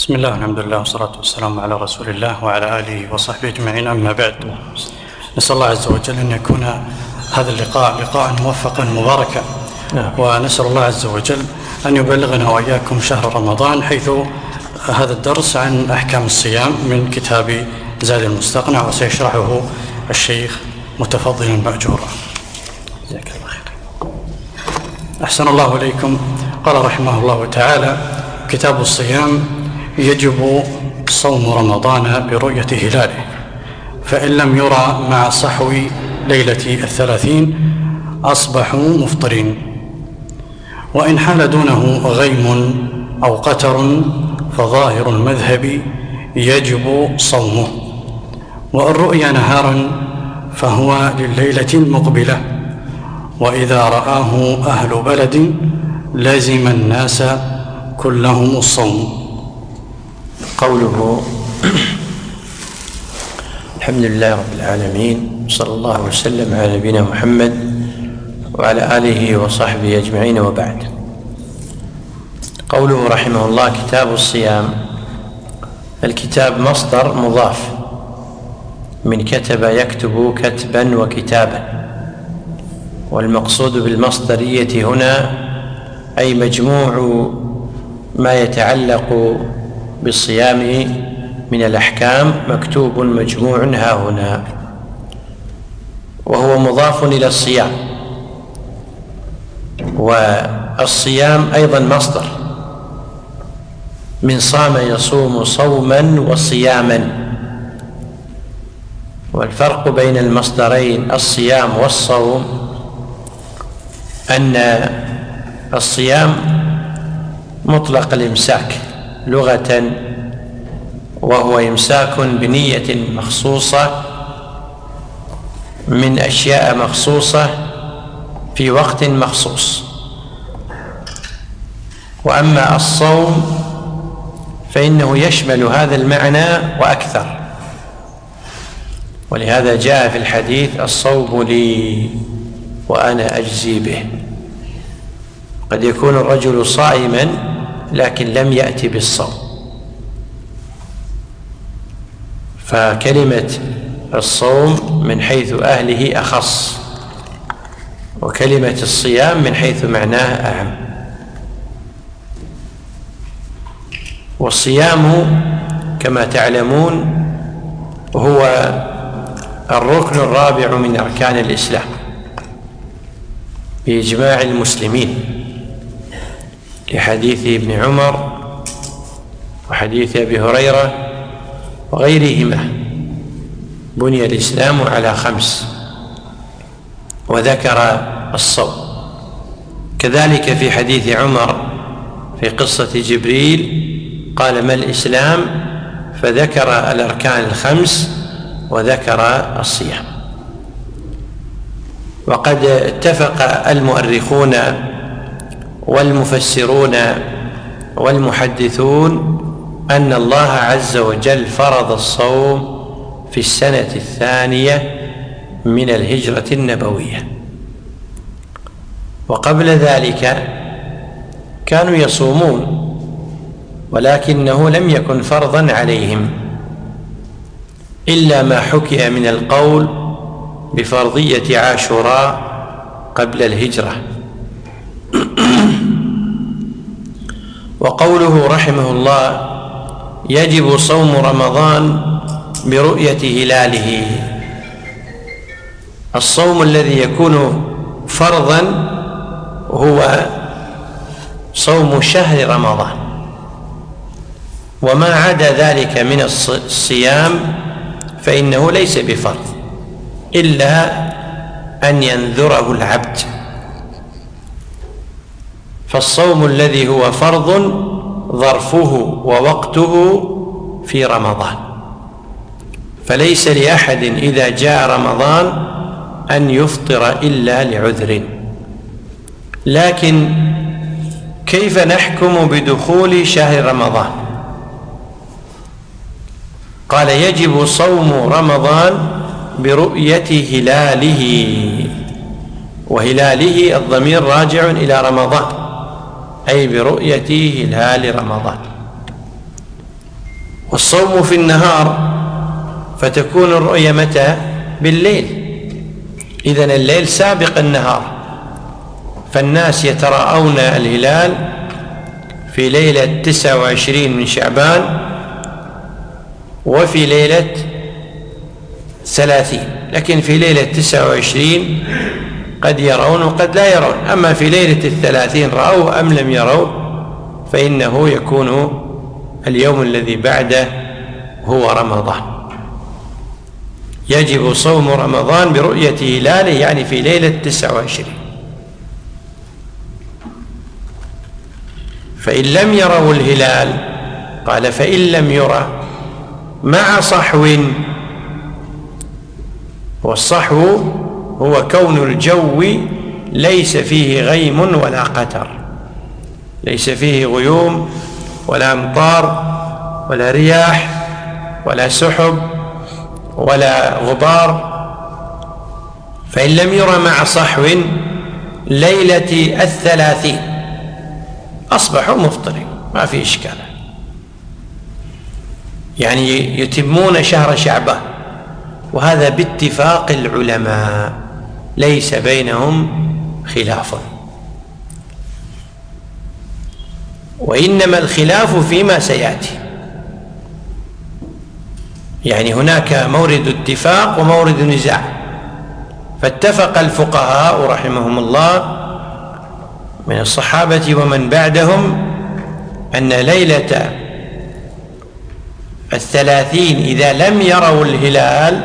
بسم الله والحمد لله والصلاة والسلام على رسول الله وعلى آله وصحبه أجمعين. أما بعد، نسأل الله عز وجل أن يكون هذا اللقاء لقاء موفقا مباركا، ونسأل الله عز وجل أن يبلغنا وإياكم شهر رمضان، حيث هذا الدرس عن أحكام الصيام من كتاب زاد المستقنع، وسيشرحه الشيخ متفضلا مأجورا. جزاك الله خير. أحسن الله إليكم. قال رحمه الله تعالى: كتاب الصيام: يجب صوم رمضان برؤية هلاله، فإن لم يرى مع صحو ليلة 30 أصبحوا مفطرين، وإن حال دونه غيم أو قتر فظاهر المذهب يجب صومه، وإن رؤي نهارا فهو لليلة المقبلة، وإذا رآه أهل بلد لزم الناس كلهم الصوم. قوله: الحمد لله رب العالمين، صلى الله وسلم على نبينا محمد وعلى آله وصحبه أجمعين، وبعد. قوله رحمه الله: كتاب الصيام. الكتاب مصدر مضاف من كتب يكتب كتبا وكتابا، والمقصود بالمصدرية هنا أي مجموع ما يتعلق بالصيام من الأحكام مكتوب مجموع ها هنا، وهو مضاف إلى الصيام، والصيام أيضا مصدر من صام يصوم صوما وصياما. والفرق بين المصدرين الصيام والصوم أن الصيام مطلق الإمساك لغة، وهو إمساك بنية مخصوصة من أشياء مخصوصة في وقت مخصوص. وأما الصوم فإنه يشمل هذا المعنى وأكثر، ولهذا جاء في الحديث: الصوم لي وأنا أجزي به. قد يكون الرجل صائما لكن لم يأتي بالصوم، فكلمة الصوم من حيث أهله أخص، وكلمة الصيام من حيث معناه أعم. والصيام كما تعلمون هو الركن الرابع من أركان الإسلام بإجماع المسلمين، لحديث ابن عمر وحديث أبي هريرة وغيرهما: بني الإسلام على 5، وذكر الصوم. كذلك في حديث عمر في قصة جبريل قال: ما الإسلام؟ فذكر الأركان 5 وذكر الصيام. وقد اتفق المؤرخون والمفسرون والمحدثون أن الله عز وجل فرض الصوم في السنة 2 من الهجرة النبوية، وقبل ذلك كانوا يصومون، ولكنه لم يكن فرضا عليهم، إلا ما حكي من القول بفرضية عاشوراء قبل الهجرة. وقوله رحمه الله: يجب صوم رمضان برؤية هلاله. الصوم الذي يكون فرضا هو صوم شهر رمضان، وما عدا ذلك من الصيام فإنه ليس بفرض إلا أن ينذره العبد. فالصوم الذي هو فرض ظرفه ووقته في رمضان، فليس لأحد إذا جاء رمضان أن يفطر إلا لعذر. لكن كيف نحكم بدخول شهر رمضان؟ قال: يجب صوم رمضان برؤية هلاله، وهلاله الضمير راجع إلى رمضان، أي برؤية هلال رمضان. والصوم في النهار فتكون الرؤية متى؟ بالليل. إذن الليل سابق النهار، فالناس يتراءون الهلال في ليلة 29 من شعبان وفي ليلة 30، لكن في ليلة 29 قد يرون وقد لا يرون. أما في ليلة 30 رأوه أم لم يروا فإنه يكون اليوم الذي بعده هو رمضان. يجب صوم رمضان برؤية هلاله، يعني في ليلة 29. فإن لم يروا الهلال قال فإن لم يرى مع صحو، والصحو هو كون الجو ليس فيه غيم ولا قتر، ليس فيه غيوم ولا أمطار ولا رياح ولا سحب ولا غبار. فإن لم يرى مع صحو ليلة 30 أصبحوا مفطرين، ما في إشكال، يعني يتمون شهر شعبان، وهذا باتفاق العلماء ليس بينهم خلاف. وإنما الخلاف فيما سيأتي، يعني هناك مورد اتفاق ومورد نزاع. فاتفق الفقهاء رحمهم الله من الصحابة ومن بعدهم أن ليلة 30 إذا لم يروا الهلال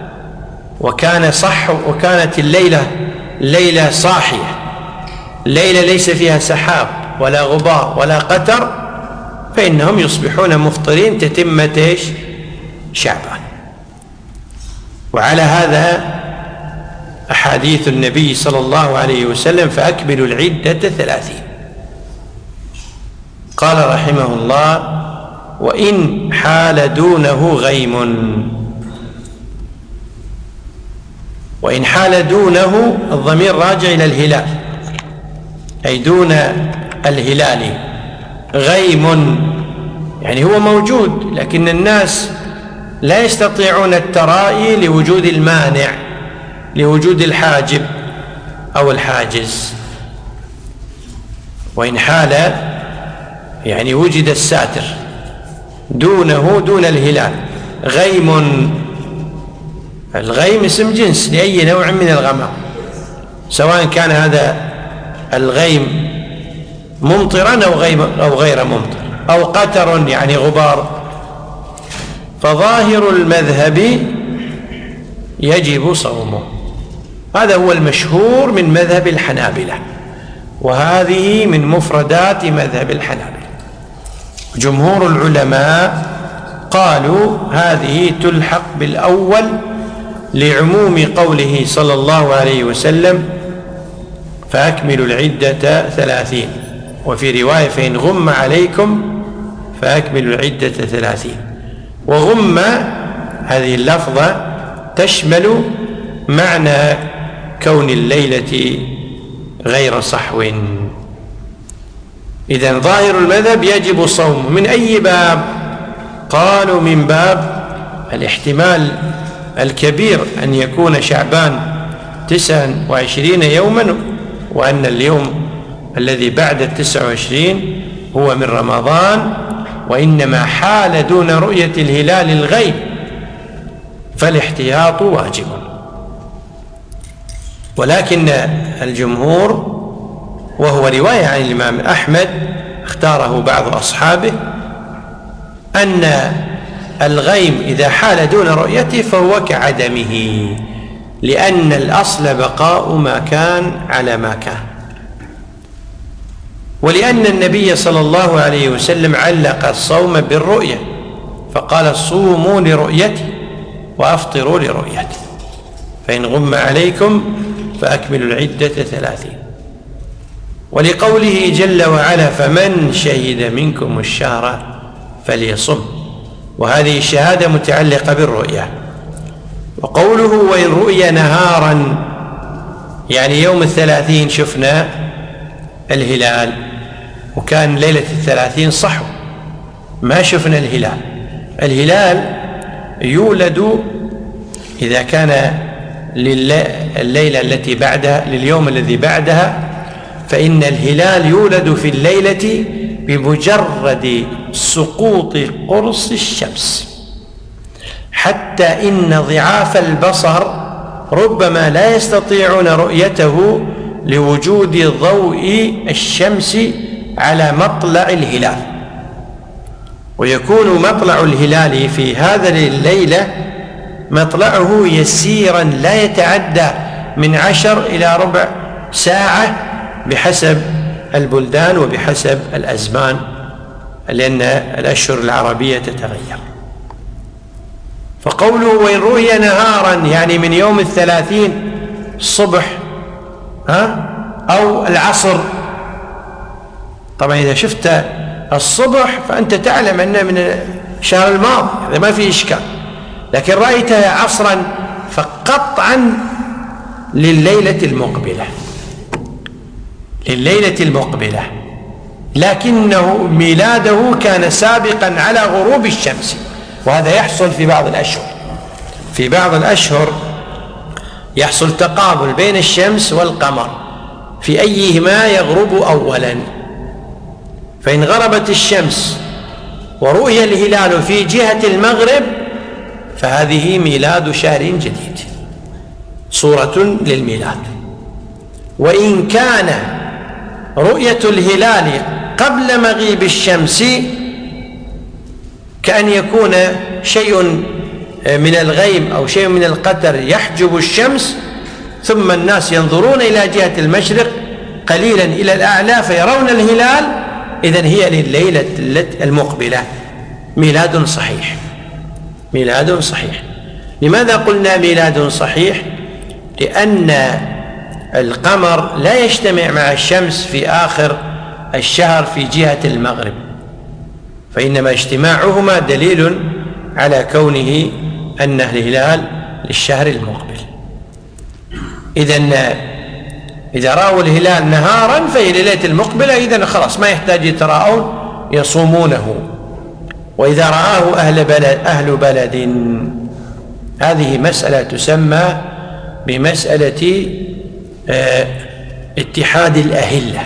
وكانت الليلة صاحية، ليلة ليس فيها سحاب ولا غبار ولا قتر، فإنهم يصبحون مفطرين تتمة شعبان. وعلى هذا أحاديث النبي صلى الله عليه وسلم فأكملوا العدة 30. قال رحمه الله وإن حال دونه غيم. وإن حال دونه الضمير راجع إلى الهلال، أي دون الهلال غيم، يعني هو موجود لكن الناس لا يستطيعون الترائي لوجود المانع، لوجود الحاجب أو الحاجز. وإن حال يعني وجد الساتر دونه دون الهلال. غيم، الغيم اسم جنس لأي نوع من الغمام، سواء كان هذا الغيم ممطرا أو غير ممطر، أو قتر يعني غبار. فظاهر المذهب يجب صومه، هذا هو المشهور من مذهب الحنابلة، وهذه من مفردات مذهب الحنابلة. جمهور العلماء قالوا هذه تلحق بالأول لعموم قوله صلى الله عليه وسلم فأكملوا العدة 30، وفي رواية فإن غم عليكم فأكملوا العدة 30. وغم هذه اللفظة تشمل معنى كون الليلة غير صحو. إذن ظاهر المذهب يجب صوم من أي باب؟ قالوا من باب الاحتمال الكبير أن يكون شعبان 29 يوما، وأن اليوم الذي بعد 29 هو من رمضان، وإنما حال دون رؤية الهلال الغيب، فالاحتياط واجب. ولكن الجمهور، وهو رواية عن الإمام أحمد اختاره بعض أصحابه، أن الغيم إذا حال دون رؤيته فهو كعدمه، لأن الأصل بقاء ما كان على ما كان، ولأن النبي صلى الله عليه وسلم علق الصوم بالرؤية فقال صوموا لرؤيتي وأفطروا لرؤيتي، فإن غم عليكم فأكملوا العدة 30. ولقوله جل وعلا فمن شهد منكم الشهر فليصم، وهذه الشهادة متعلقة بالرؤية. وقوله وإن رؤي نهارا، يعني يوم 30 شفنا الهلال وكان ليلة 30 صحو، ما شفنا الهلال، الهلال يولد إذا كان الليلة التي بعدها لليوم الذي بعدها، فإن الهلال يولد في الليلة بمجرد سقوط قرص الشمس، حتى إن ضعاف البصر ربما لا يستطيعون رؤيته لوجود ضوء الشمس على مطلع الهلال. ويكون مطلع الهلال في هذه الليلة مطلعه يسيرا لا يتعدى من 10 إلى ربع ساعة بحسب البلدان وبحسب الأزمان، لأن الأشهر العربية تتغير. فقوله وإن رؤي نهارا يعني من يوم 30 الصبح أو العصر، طبعا إذا شفت الصبح فأنت تعلم أنه من الشهر الماضي، هذا ما في إشكال. لكن رأيتها عصرا فقطعا لليلة المقبلة، لكنه ميلاده كان سابقا على غروب الشمس، وهذا يحصل في بعض الأشهر. في بعض الأشهر يحصل تقابل بين الشمس والقمر في أيهما يغرب أولا، فإن غربت الشمس ورؤي الهلال في جهة المغرب فهذه ميلاد شهر جديد، صورة للميلاد. وإن كان رؤية الهلال قبل مغيب الشمس كأن يكون شيء من الغيم أو شيء من القتر يحجب الشمس، ثم الناس ينظرون إلى جهة المشرق قليلا إلى الأعلى فيرون الهلال، إذن هي لليلة المقبلة ميلاد صحيح. ميلاد صحيح. لماذا قلنا ميلاد صحيح؟ لأن القمر لا يجتمع مع الشمس في آخر الشهر في جهة المغرب، فإنما اجتماعهما دليل على كونه أن الهلال للشهر المقبل. إذا رأوا الهلال نهارا فهي ليلة المقبلة، إذن خلاص ما يحتاج يتراءون، يصومونه. وإذا رآه أهل بلد، هذه مسألة تسمى بمسألة اتحاد الأهلة.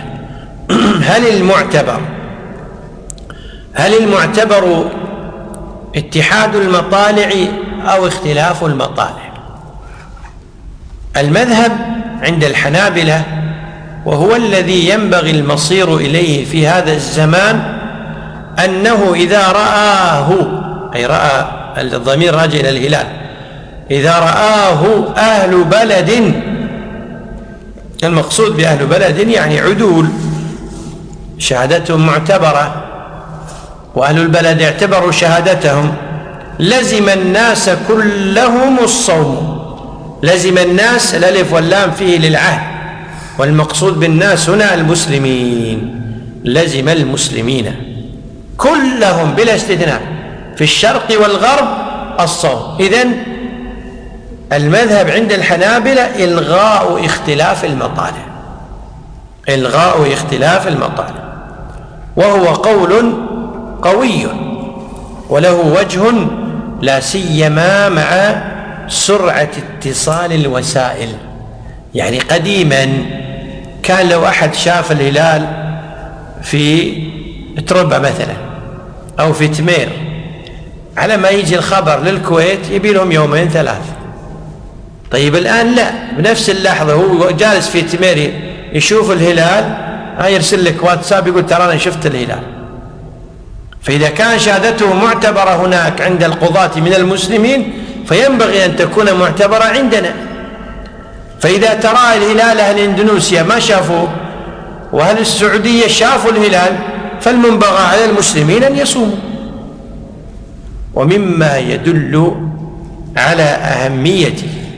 هل المعتبر اتحاد المطالع أو اختلاف المطالع؟ المذهب عند الحنابلة، وهو الذي ينبغي المصير إليه في هذا الزمان، أنه إذا رآه، أي رأى الضمير راجع إلى الهلال، إذا رآه أهل بلد، المقصود بأهل بلد يعني عدول شهادتهم معتبرة، وأهل البلد اعتبروا شهادتهم، لزم الناس كلهم الصوم. لزم الناس، الألف واللام فيه للعهد، والمقصود بالناس هنا المسلمين. لزم المسلمين كلهم بلا استثناء في الشرق والغرب الصوم. إذن المذهب عند الحنابلة إلغاء اختلاف المطالع، إلغاء اختلاف المطالع، وهو قول قوي وله وجه، لا سيما مع سرعة اتصال الوسائل. يعني قديما كان لو أحد شاف الهلال في تربة مثلا أو في تمير، على ما يجي الخبر للكويت يبي لهم 2-3 يوم. طيب الآن لا، بنفس اللحظة هو جالس في تمير يشوف الهلال، يرسل لك واتساب يقول ترى أنا شفت الهلال. فإذا كان شهادته معتبرة هناك عند القضاة من المسلمين، فينبغي أن تكون معتبرة عندنا. فإذا ترى الهلال أهل إندونيسيا ما شافوه، وأهل السعودية شافوا الهلال، فالمنبغى على المسلمين أن يصوموا. ومما يدل على أهمية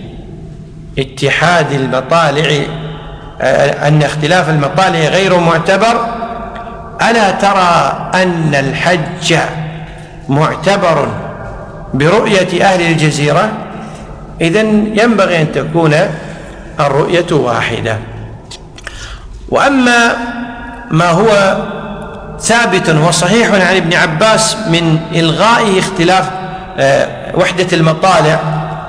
اتحاد المطالع، أن اختلاف المطالع غير معتبر، ألا ترى أن الحج معتبر برؤية أهل الجزيرة؟ إذن ينبغي أن تكون الرؤية واحدة. وأما ما هو ثابت وصحيح عن ابن عباس من إلغائه اختلاف وحدة المطالع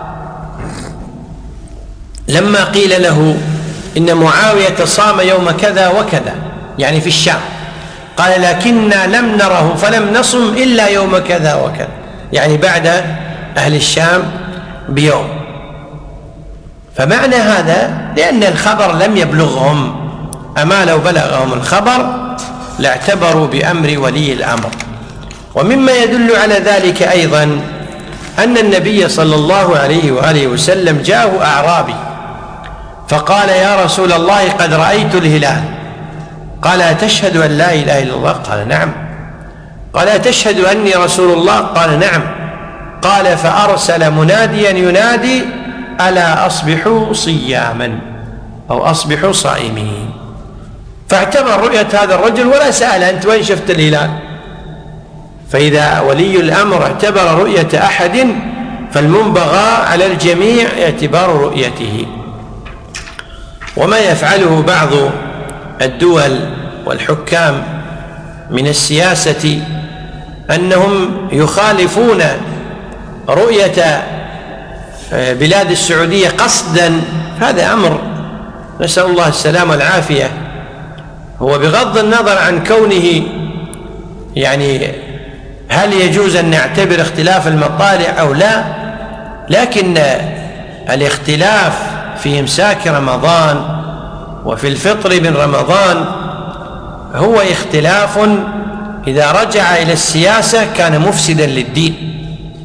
لما قيل له إن معاوية صام يوم كذا وكذا، يعني في الشام، قال لكننا لم نره فلم نصم إلا يوم كذا وكذا، يعني بعد أهل الشام بيوم. فمعنى هذا لأن الخبر لم يبلغهم، أما لو بلغهم الخبر لاعتبروا بأمر ولي الأمر. ومما يدل على ذلك أيضا أن النبي صلى الله عليه وآله وسلم جاءه أعرابي فقال يا رسول الله قد رأيت الهلال. قال أتشهد أن لا إله إلا الله؟ قال نعم. قال أتشهد أني رسول الله؟ قال نعم. قال فأرسل مناديا ينادي ألا أصبحوا صياما أو أصبحوا صائمين. فاعتبر رؤية هذا الرجل ولا سأل أنت وين شفت الهلال. فإذا ولي الأمر اعتبر رؤية أحد فالمنبغى على الجميع اعتبار رؤيته. وما يفعله بعض الدول والحكام من السياسة أنهم يخالفون رؤية بلاد السعودية قصدا، هذا أمر نسأل الله السلامة والعافية. هو بغض النظر عن كونه يعني هل يجوز أن نعتبر اختلاف المطالع أو لا، لكن الاختلاف في إمساك رمضان وفي الفطر من رمضان هو اختلاف إذا رجع إلى السياسة كان مفسدا للدين،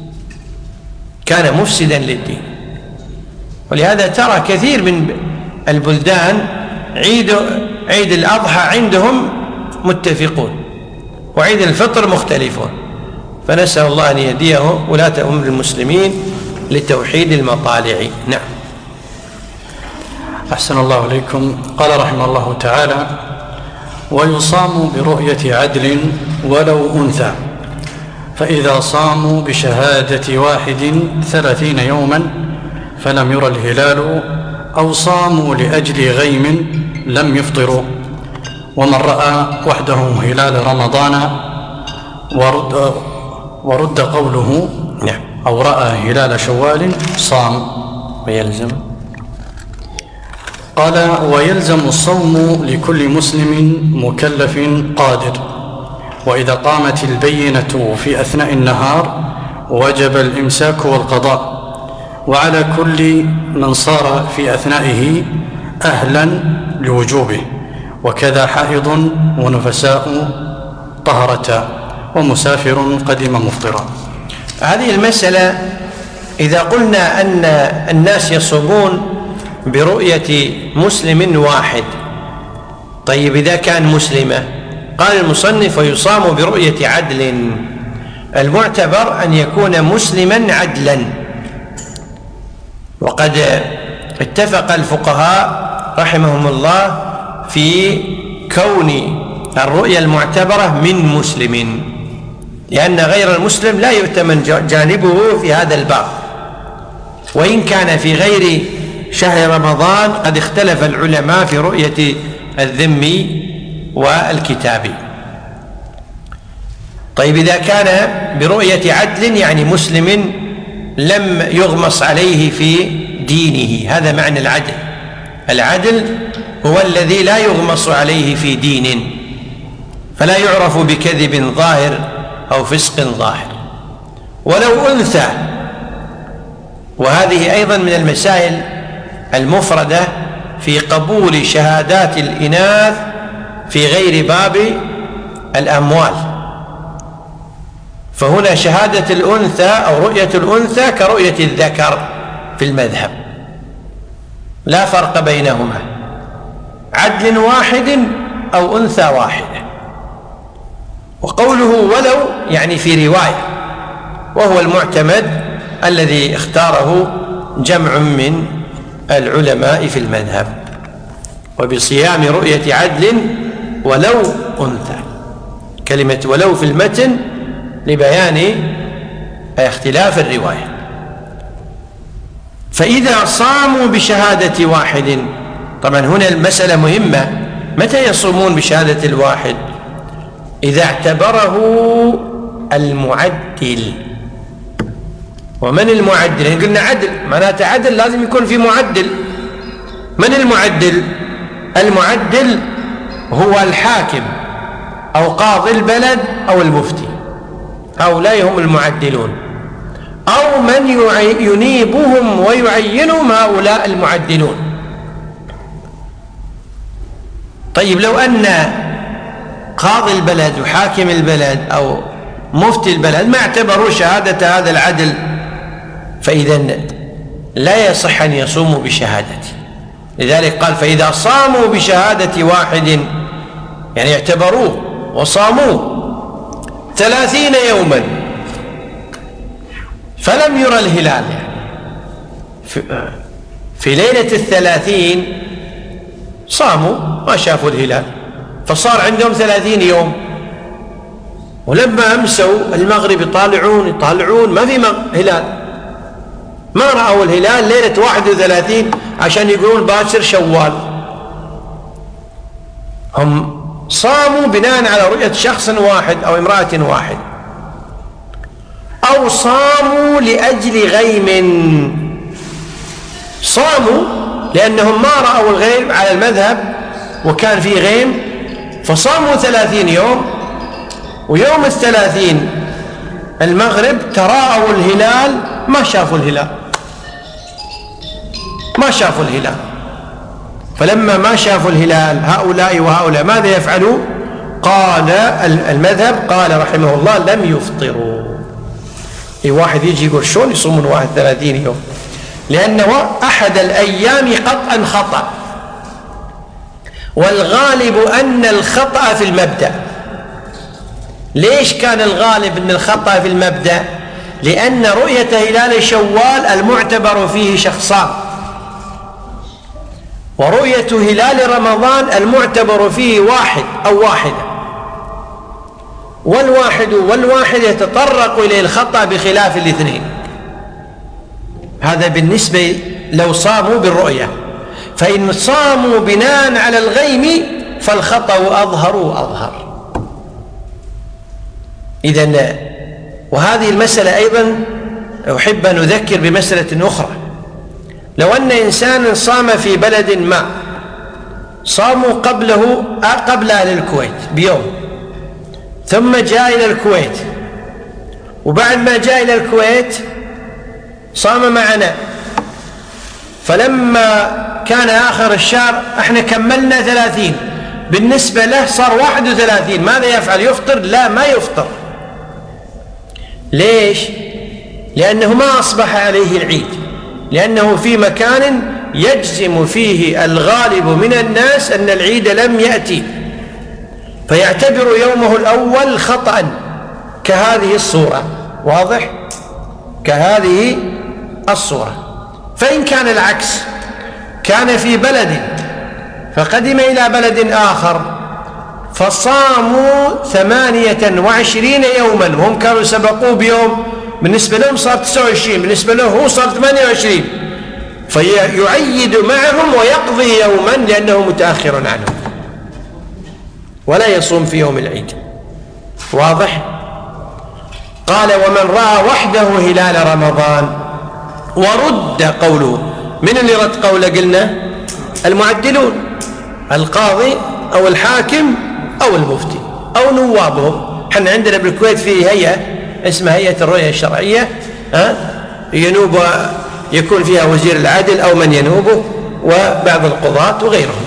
كان مفسدا للدين. ولهذا ترى كثير من البلدان عيد الأضحى عندهم متفقون وعيد الفطر مختلفون. فنسأل الله أن يهديه ولاة أمر المسلمين لتوحيد المطالع. نعم. أحسن الله إليكم. قال رحمه الله تعالى: ويصام برؤية عدل ولو أنثى، فإذا صاموا بشهادة واحد 30 يوما فلم ير الهلال أو صاموا لأجل غيم لم يفطروا. ومن رأى وحده هلال رمضان ورد قوله أو رأى هلال شوال صام. ويلزم، قال: ويلزم الصوم لكل مسلم مكلف قادر، وإذا قامت البينة في أثناء النهار وجب الإمساك والقضاء، وعلى كل من صار في أثنائه أهلا لوجوبه، وكذا حائض ونفساء طهرتا ومسافر قدم مفطرا. هذه المسألة إذا قلنا أن الناس يصومون برؤية مسلم واحد، طيب إذا كان مسلمة، قال المصنف: ويصام برؤية عدل. المعتبر أن يكون مسلما عدلا. وقد اتفق الفقهاء رحمهم الله في كون الرؤيا المعتبرة من مسلم، لأن غير المسلم لا يؤتمن جانبه في هذا الباب. وإن كان في غير شهر رمضان قد اختلف العلماء في رؤية الذمي والكتابي. طيب إذا كان برؤية عدل يعني مسلم لم يغمص عليه في دينه، هذا معنى العدل. العدل هو الذي لا يغمص عليه في دين، فلا يعرف بكذب ظاهر أو فسق ظاهر. ولو أنثى، وهذه أيضا من المسائل المفردة في قبول شهادات الإناث في غير باب الأموال. فهنا شهادة الأنثى أو رؤية الأنثى كرؤية الذكر في المذهب، لا فرق بينهما، عدل واحد أو أنثى واحدة. وقوله ولو يعني في رواية، وهو المعتمد الذي اختاره جمع من العلماء في المذهب. وبصيام رؤية عدل ولو أنثى، كلمة ولو في المتن لبيان اختلاف الرواية. فإذا صاموا بشهادة واحد، طبعا هنا المسألة مهمة، متى يصومون بشهادة الواحد؟ إذا اعتبره المعدل. ومن المعدل؟ قلنا عدل، معناته عدل لازم يكون في معدل. من المعدل؟ المعدل هو الحاكم أو قاضي البلد أو المفتي، هؤلاء هم المعدلون، أو من ينيبهم ويعينهم، هؤلاء المعدلون. طيب لو أن قاضي البلد وحاكم البلد أو مفتي البلد ما اعتبروا شهادة هذا العدل، فإذا لا يصح أن يصوموا بشهادته. لذلك قال فإذا صاموا بشهادة واحد، يعني اعتبروه وصاموه 30 يوما فلم يرى الهلال، في ليلة 30 صاموا ما شافوا الهلال، فصار عندهم 30 يوم، ولما أمسوا المغرب يطالعون ما في هلال، ما رأوا الهلال ليلة 31 عشان يقولون باكر شوال. هم صاموا بناء على رؤية شخص واحد أو امرأة واحد، أو صاموا لأجل غيم، صاموا لأنهم ما رأوا الغيم على المذهب وكان في غيم فصاموا 30 يوم، ويوم 30 المغرب تراءوا الهلال ما شافوا الهلال، ما شافوا الهلال. فلما ما شافوا الهلال هؤلاء وهؤلاء ماذا يفعلوا؟ قال المذهب قال رحمه الله لم يفطروا. واحد يجي يقول شلون يصومون 31 يوم؟ لأنه أحد الأيام قطعا خطأ، والغالب أن الخطأ في المبدأ. ليش كان الغالب أن الخطأ في المبدأ؟ لأن رؤية هلال شوال المعتبر فيه شخصان، ورؤية هلال رمضان المعتبر فيه واحد أو واحدة، والواحد والواحد يتطرق إليه الخطأ بخلاف الاثنين. هذا بالنسبة لو صاموا بالرؤية، فإن صاموا بناء على الغيم فالخطأ أظهر. إذن وهذه المسألة أيضا أحب أن أذكر بمسألة أخرى. لو أن إنسانا صام في بلد ما، صاموا قبل أهل الكويت بيوم، ثم جاء إلى الكويت، وبعد ما جاء إلى الكويت صام معنا، فلما كان آخر الشهر احنا كملنا 30، بالنسبة له صار 31، ماذا يفعل؟ يفطر؟ لا، ما يفطر. ليش؟ لأنه ما أصبح عليه العيد، لأنه في مكان يجزم فيه الغالب من الناس أن العيد لم يأتي، فيعتبر يومه الأول خطأ كهذه الصورة. واضح؟ كهذه الصورة. فإن كان العكس، كان في بلد فقدم إلى بلد آخر فصاموا 28 يوما، وهم كانوا سبقوه بيوم، بالنسبة لهم صار 29، بالنسبة له هو صار 28، فيعيد معهم ويقضي يوما لأنه متأخر عنهم، ولا يصوم في يوم العيد. واضح؟ قال ومن رأى وحده هلال رمضان ورد قوله. من اللي رد قوله؟ قلنا المعدلون، القاضي أو الحاكم أو المفتي أو نوابهم. حنا عندنا بالكويت في هيئة اسمها هيئة الرؤية الشرعية، ينوب يكون فيها وزير العدل أو من ينوبه وبعض القضاة وغيرهم.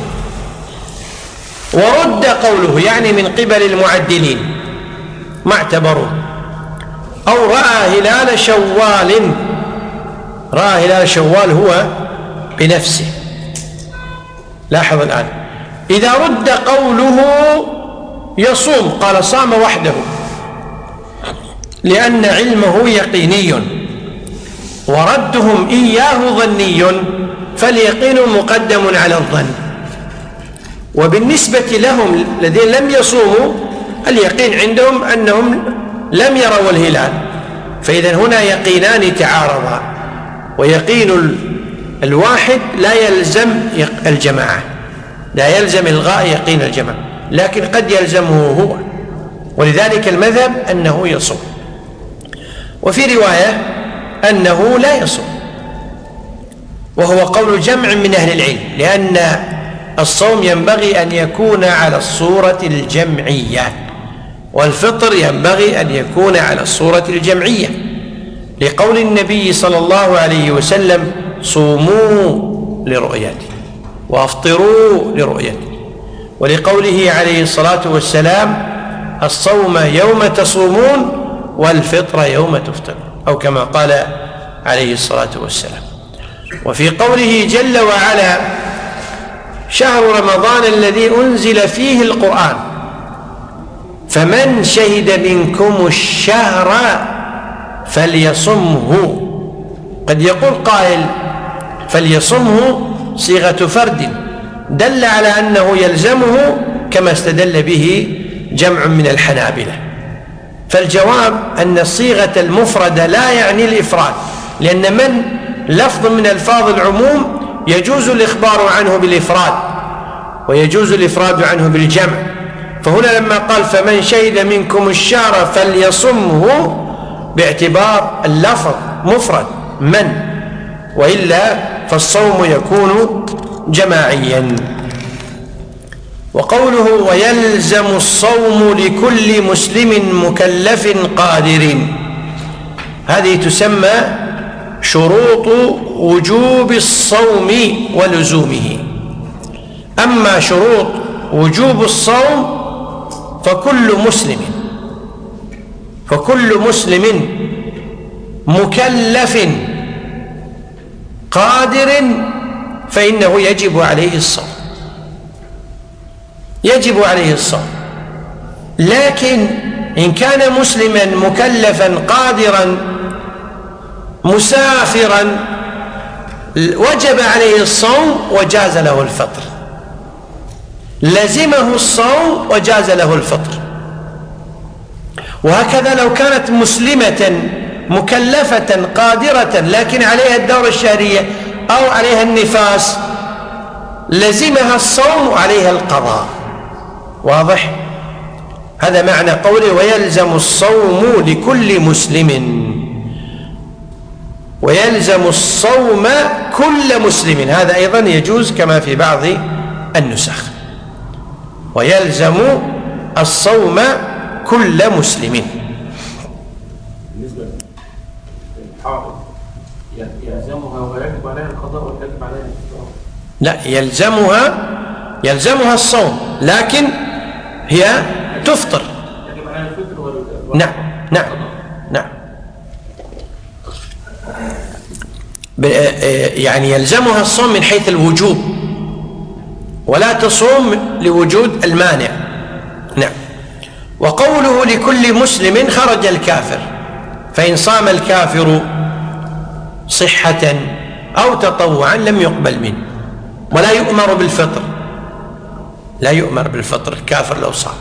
ورد قوله يعني من قبل المعدلين ما اعتبروه. أو رأى هلال شوال، رأى هلال شوال هو بنفسه. لاحظ الآن إذا رد قوله يصوم، قال صام وحده لأن علمه يقيني، وردهم إياه ظني، فاليقين مقدم على الظن. وبالنسبة لهم الذين لم يصوموا اليقين عندهم أنهم لم يروا الهلال، فإذا هنا يقينان تعارضا، ويقين الواحد لا يلزم الجماعة، لا يلزم إلغاء يقين الجماعة، لكن قد يلزمه هو. ولذلك المذهب أنه يصوم. وفي رواية أنه لا يصوم، وهو قول جمع من أهل العلم، لأن الصوم ينبغي أن يكون على الصورة الجمعية، والفطر ينبغي أن يكون على الصورة الجمعية، لقول النبي صلى الله عليه وسلم: صوموا لرؤيته وافطروا لرؤيته، ولقوله عليه الصلاة والسلام: الصوم يوم تصومون والفطر يوم تفطرون، أو كما قال عليه الصلاة والسلام. وفي قوله جل وعلا: شهر رمضان الذي أنزل فيه القرآن فمن شهد منكم الشهر فليصمه. قد يقول قائل: فليصمه صيغة فرد دل على أنه يلزمه، كما استدل به جمع من الحنابلة. فالجواب أن الصيغة المفردة لا يعني الإفراد، لأن من لفظ من ألفاظ العموم يجوز الإخبار عنه بالإفراد ويجوز الإفراد عنه بالجمع. فهنا لما قال فمن شهد منكم الشهر فليصمه باعتبار اللفظ مفرد من، وإلا فالصوم يكون جماعيا. وقوله ويلزم الصوم لكل مسلم مكلف قادر، هذه تسمى شروط وجوب الصوم ولزومه. أما شروط وجوب الصوم فكل مسلم مكلف قادر فإنه يجب عليه الصوم. لكن إن كان مسلما مكلفا قادرا مسافرا وجب عليه الصوم وجاز له الفطر، لزمه الصوم وجاز له الفطر. وهكذا لو كانت مسلمة مكلفة قادرة لكن عليها الدورة الشهرية أو عليها النفاس، لزمها الصوم وعليها القضاء. واضح؟ هذا معنى قوله ويلزم الصوم لكل مسلم، ويلزم الصوم كل مسلم، هذا أيضا يجوز كما في بعض النسخ، ويلزم الصوم كل مسلم. بالنسبة للحائض يلزمها ويجب عليها القضاء ويجب عليها الفطر؟ لا، يلزمها الصوم، لكن هي تفطر. يجب عليها الفطر نعم. يعني يلزمها الصوم من حيث الوجوب، ولا تصوم لوجود المانع. نعم. وقوله لكل مسلم خرج الكافر، فإن صام الكافر صحة أو تطوعا لم يقبل منه، ولا يؤمر بالفطر، لا يؤمر بالفطر الكافر لو صام،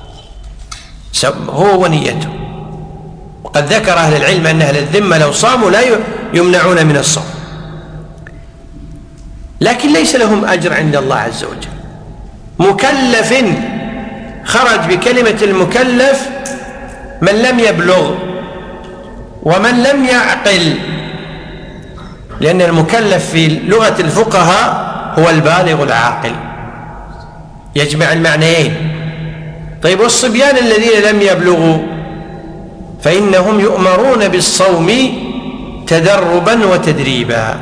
هو ونيته. وقد ذكر أهل العلم أن أهل الذمة لو صاموا لا يمنعون من الصوم، لكن ليس لهم أجر عند الله عز وجل. مكلف خرج بكلمة المكلف من لم يبلغ ومن لم يعقل، لأن المكلف في لغة الفقهاء هو البالغ العاقل، يجمع المعنيين. طيب والصبيان الذين لم يبلغوا فإنهم يؤمرون بالصوم تدربا وتدريبا.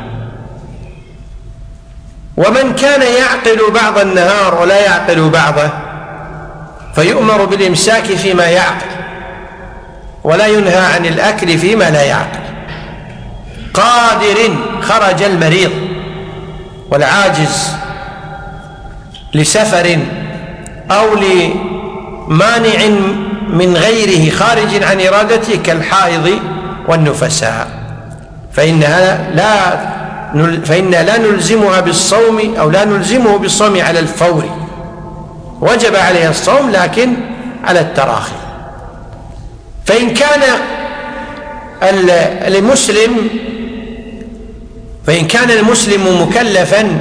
ومن كان يعقل بعض النهار ولا يعقل بعضه فيؤمر بالإمساك فيما يعقل، ولا ينهى عن الأكل فيما لا يعقل. قادر خرج المريض والعاجز لسفر أو لمانع من غيره خارج عن إرادته كالحائض والنفساء، فإننا لا نلزمها بالصوم أو لا نلزمه بالصوم على الفور، وجب عليه الصوم لكن على التراخي. فإن كان المسلم مكلفا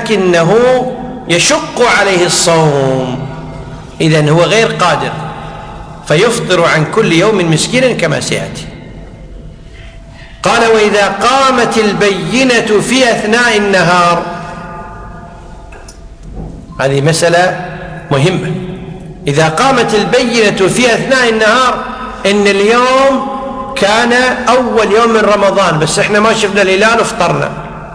لكنه يشق عليه الصوم، إذن هو غير قادر، فيفطر عن كل يوم مسكينا كما سيأتي. قال: وإذا قامت البينة في أثناء النهار، هذه مسألة مهمة. إذا قامت البينة في أثناء النهار إن اليوم كان أول يوم من رمضان بس إحنا ما شفنا الهلال وفطرنا،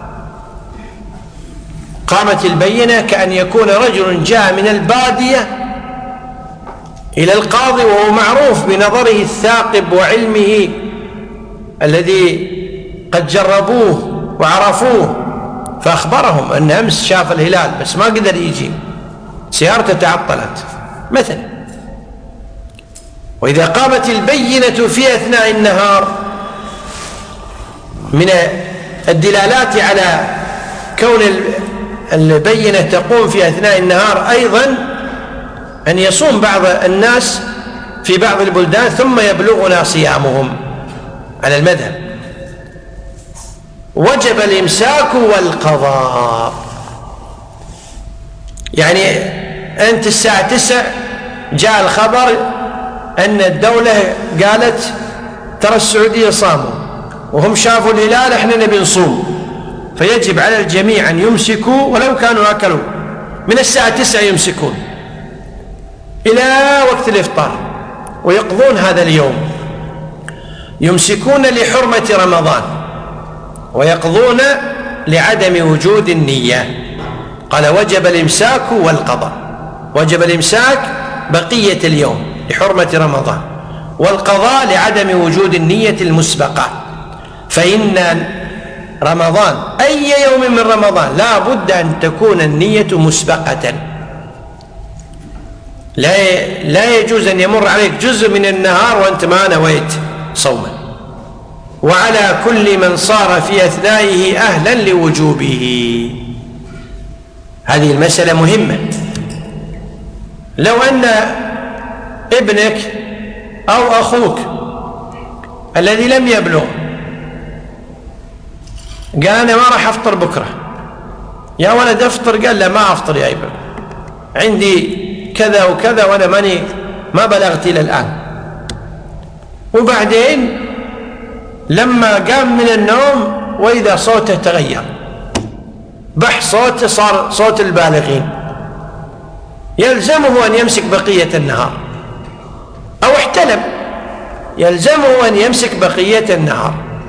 قامت البينة كأن يكون رجل جاء من البادية إلى القاضي وهو معروف بنظره الثاقب وعلمه الذي قد جربوه وعرفوه، فأخبرهم أن أمس شاف الهلال بس ما قدر يجي، سيارته تعطلت مثلا. وإذا قامت البينة في أثناء النهار، من الدلالات على كون البينة تقوم في أثناء النهار أيضا أن يصوم بعض الناس في بعض البلدان ثم يبلغنا صيامهم على المذهب، وجب الإمساك والقضاء. يعني أنت الساعة 9 جاء الخبر أن الدولة قالت ترى السعودية صاموا وهم شافوا الهلال، احنا نبي نصوم، فيجب على الجميع أن يمسكوا ولو كانوا أكلوا من الساعة 9 يمسكون إلى وقت الإفطار ويقضون هذا اليوم، يمسكون لحرمة رمضان ويقضون لعدم وجود النية. قال: وجب الإمساك والقضاء. وجب الإمساك بقية اليوم لحرمة رمضان، والقضاء لعدم وجود النية المسبقة. فإن رمضان أي يوم من رمضان لا بد أن تكون النية مسبقة، لا يجوز أن يمر عليك جزء من النهار وأنت ما نويت صوما. وعلى كل من صار في أثنائه أهلا لوجوبه. هذه المسألة مهمة. لو أن ابنك أو أخوك الذي لم يبلغ قال: أنا ما راح أفطر بكرة، يا ولد أفطر، قال: لا ما أفطر يا ابن، عندي كذا وكذا وأنا ما بلغت إلى الآن. وبعدين لما قام من النوم وإذا صوته تغير، بح صوته صار صوت البالغين، يلزمه أن يمسك بقية النهار. أو احتلم، يلزمه أن يمسك بقية النهار.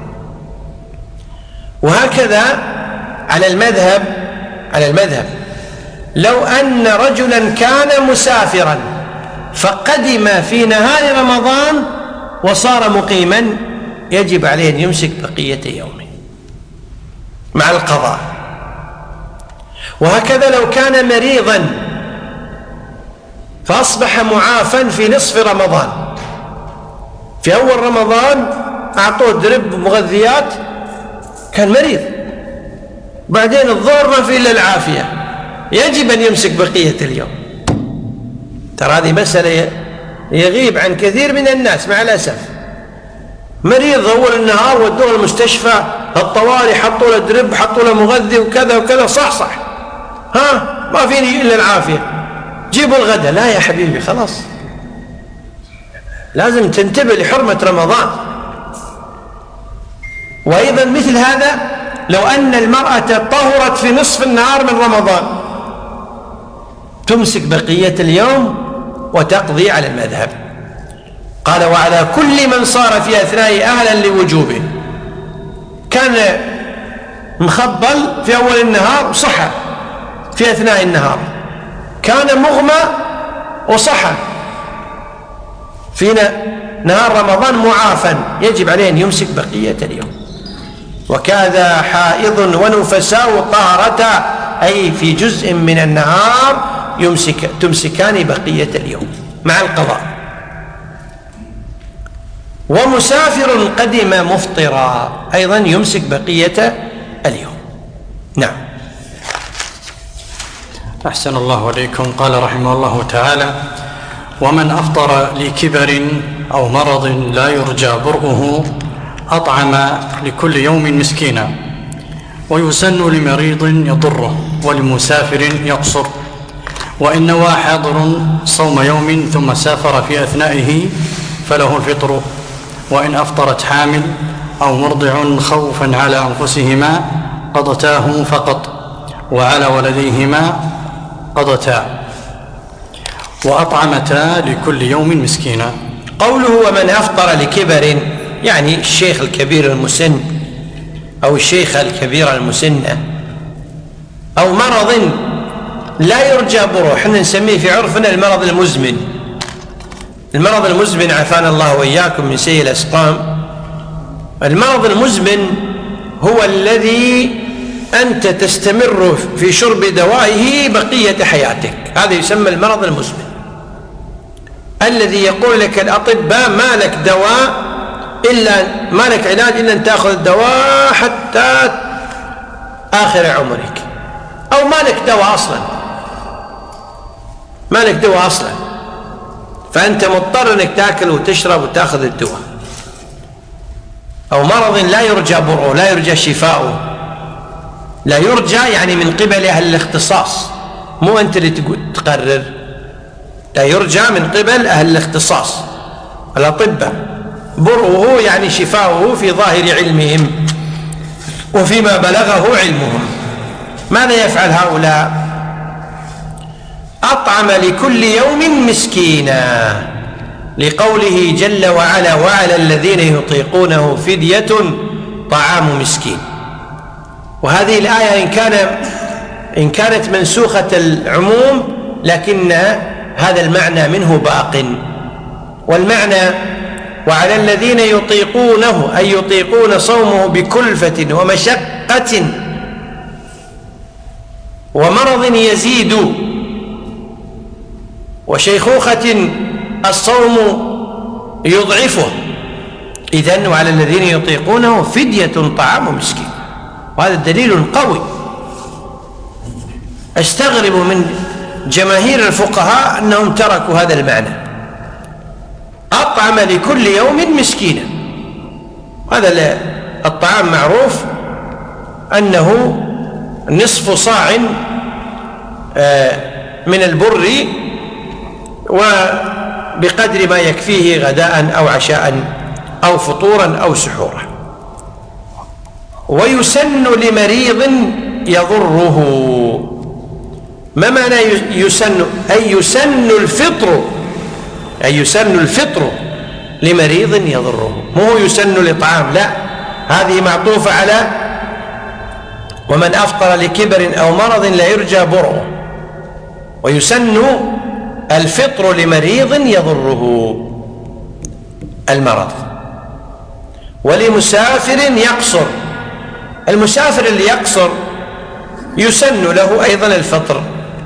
وهكذا على المذهب لو أن رجلا كان مسافرا فقدم في نهار رمضان وصار مقيما، يجب عليه أن يمسك بقية يومه مع القضاء. وهكذا لو كان مريضا فأصبح معافا في نصف رمضان، في أول رمضان أعطوه درب مغذيات كان مريض، بعدين الظهر ما في إلا العافية، يجب أن يمسك بقية اليوم. ترى هذه مسألة يغيب عن كثير من الناس مع الأسف. مريض أول النهار ودوه المستشفى الطوارئ، حطوا له درب، حطوا له مغذي وكذا وكذا، صح ما فيني إلا العافية، جيبوا الغداء. لا يا حبيبي، خلاص لازم تنتبه لحرمة رمضان. وأيضا مثل هذا لو أن المرأة طهرت في نصف النهار من رمضان، تمسك بقية اليوم وتقضي على المذهب. قال: وعلى كل من صار في أثناء أهلا لوجوبه. كان مخبل في أول النهار وصحى في أثناء النهار، كان مغمى وصحى في نهار رمضان معافا، يجب عليه أن يمسك بقية اليوم. وكذا حائض ونفساء طهرتا، أي في جزء من النهار تمسكان بقية اليوم مع القضاء. ومسافر قدم مفطرا أيضا يمسك بقية اليوم. نعم. أحسن الله عليكم. قال رحمه الله تعالى: ومن أفطر لكبر أو مرض لا يرجى برؤه أطعم لكل يوم مسكينا، ويسن لمريض يضره ولمسافر يقصر، وإن نوى حاضر صوم يوم ثم سافر في أثنائه فله الفطر، وإن أفطرت حامل أو مرضع خوفا على أنفسهما قضتاه فقط، وعلى ولديهما قضتا، وأطعمتا لكل يوم مسكينا. قوله ومن أفطر لكبر، يعني الشيخ الكبير المسن أو الشيخة الكبيرة المسنة، أو مرض لا يرجى بروح، احنا نسميه في عرفنا المرض المزمن. المرض المزمن عافانا الله وإياكم من سيء الأسقام. المرض المزمن هو الذي أنت تستمر في شرب دوائه بقية حياتك، هذا يسمى المرض المزمن، الذي يقول لك الأطباء ما لك دواء ما لك علاج إلا أن تأخذ الدواء حتى آخر عمرك، أو ما لك دواء أصلا، ما لك دواء أصلا، فأنت مضطر أنك تأكل وتشرب وتأخذ الدواء. أو مرض لا يرجى برؤه، لا يرجى شفاؤه، لا يرجى يعني من قبل أهل الاختصاص، مو أنت اللي تقرر، لا يرجى من قبل أهل الاختصاص الأطباء، برؤه يعني شفاؤه في ظاهر علمهم وفيما بلغه علمهم. ماذا يفعل هؤلاء؟ أطعم لكل يوم مسكينا، لقوله جل وعلا وعلى الذين يطيقونه فدية طعام مسكين. وهذه الآية إن كانت منسوخة العموم، لكن هذا المعنى منه باق. والمعنى وعلى الذين يطيقونه أي يطيقون صومه بكلفة ومشقة ومرض يزيد وشيخوخة الصوم يضعفه، إذن وعلى الذين يطيقونه فدية طعام مسكين. وهذا دليل قوي. أستغرب من جماهير الفقهاء أنهم تركوا هذا المعنى، أطعم لكل يوم مسكينا. هذا الطعام معروف أنه نصف صاع من البر وبقدر ما يكفيه غداء أو عشاء أو فطورا أو سحورا. ويسن لمريض يضره. ما معنى يسن؟ أي يسن الفطر، أي يسن الفطر لمريض يضره، مو يسن لطعام، لا، هذه معطوفة على ومن أفطر لكبر أو مرض لا يرجى برؤه. ويسن الفطر لمريض يضره المرض. ولمسافر يقصر، المسافر اللي يقصر يسن له أيضا الفطر.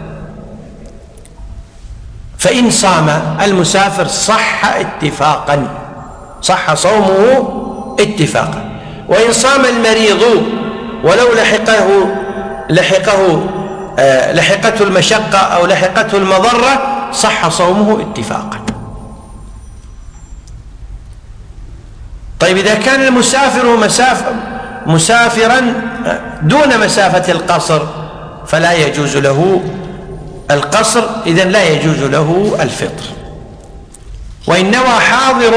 فإن صام المسافر صح اتفاقا، صح صومه اتفاقا. وإن صام المريض ولو لحقته المشقة أو لحقته المضرة صح صومه اتفاقا. طيب إذا كان المسافر مسافرا دون مسافة القصر فلا يجوز له القصر، إذن لا يجوز له الفطر. وإن نوى حاضر،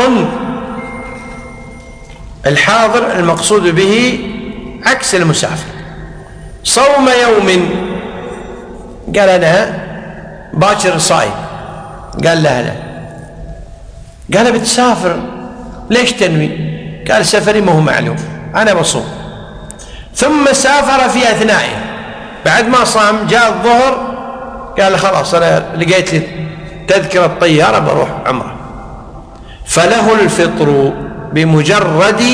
الحاضر المقصود به عكس المسافر، صوم يوم، قال أنا باكر صائم، قال لا لا، قال بتسافر ليش تنوي؟ قال سفري ما هو معلوم، أنا بصوم. ثم سافر في أثنائه، بعد ما صام جاء الظهر قال خلاص أنا لقيت لي تذكرة طيارة بروح عمره، فله الفطر بمجرد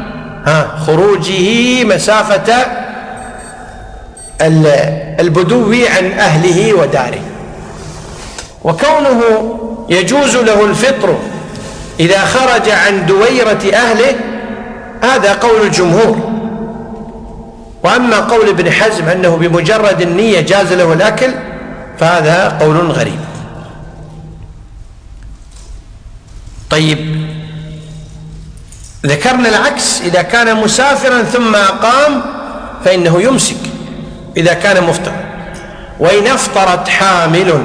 خروجه مسافة البدو عن أهله وداره. وكونه يجوز له الفطر إذا خرج عن دويرة أهله هذا قول الجمهور. وأما قول ابن حزم أنه بمجرد النية جاز له الأكل فهذا قول غريب. طيب ذكرنا العكس، إذا كان مسافرا ثم أقام فإنه يمسك إذا كان مفطر. وإن أفطرت حامل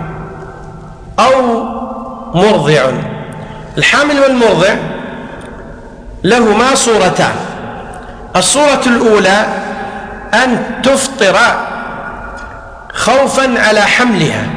أو مرضع. الحامل والمرضع لهما صورتان. الصورة الأولى أن تفطر خوفا على حملها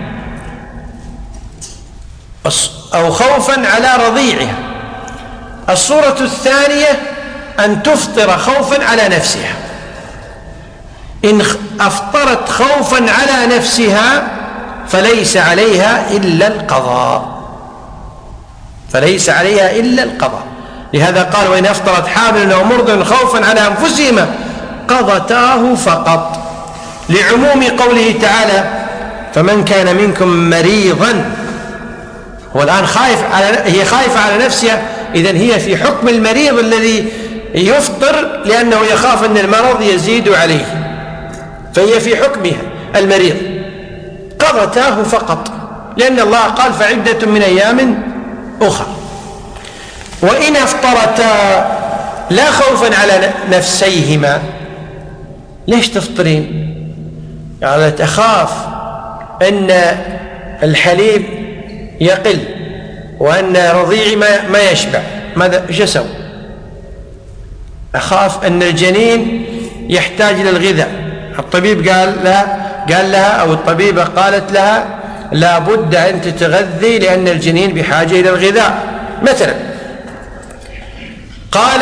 أو خوفا على رضيعها. الصورة الثانية أن تفطر خوفا على نفسها. إن أفطرت خوفا على نفسها فليس عليها إلا القضاء، فليس عليها إلا القضاء. لهذا قال: وإن أفطرت حامل أو مرضع خوفا على أنفسهما قضتاه فقط، لعموم قوله تعالى: فمن كان منكم مريضا. هو الآن هي خايفة على نفسها، إذن هي في حكم المريض الذي يفطر لأنه يخاف أن المرض يزيد عليه، فهي في حكمها المريض. قضتاه فقط، لأن الله قال: فعدة من أيام أخرى. وإن أفطرتا لا خوفا على نفسيهما. ليش تفطرين؟ قالت: أخاف أن الحليب يقل وأن رضيعي ما يشبع. ماذا إيش أسوي؟ أخاف أن الجنين يحتاج إلى الغذاء. الطبيب قال لها أو الطبيبة قالت لها: لا بد أن تتغذي لأن الجنين بحاجة إلى الغذاء مثلا. قال: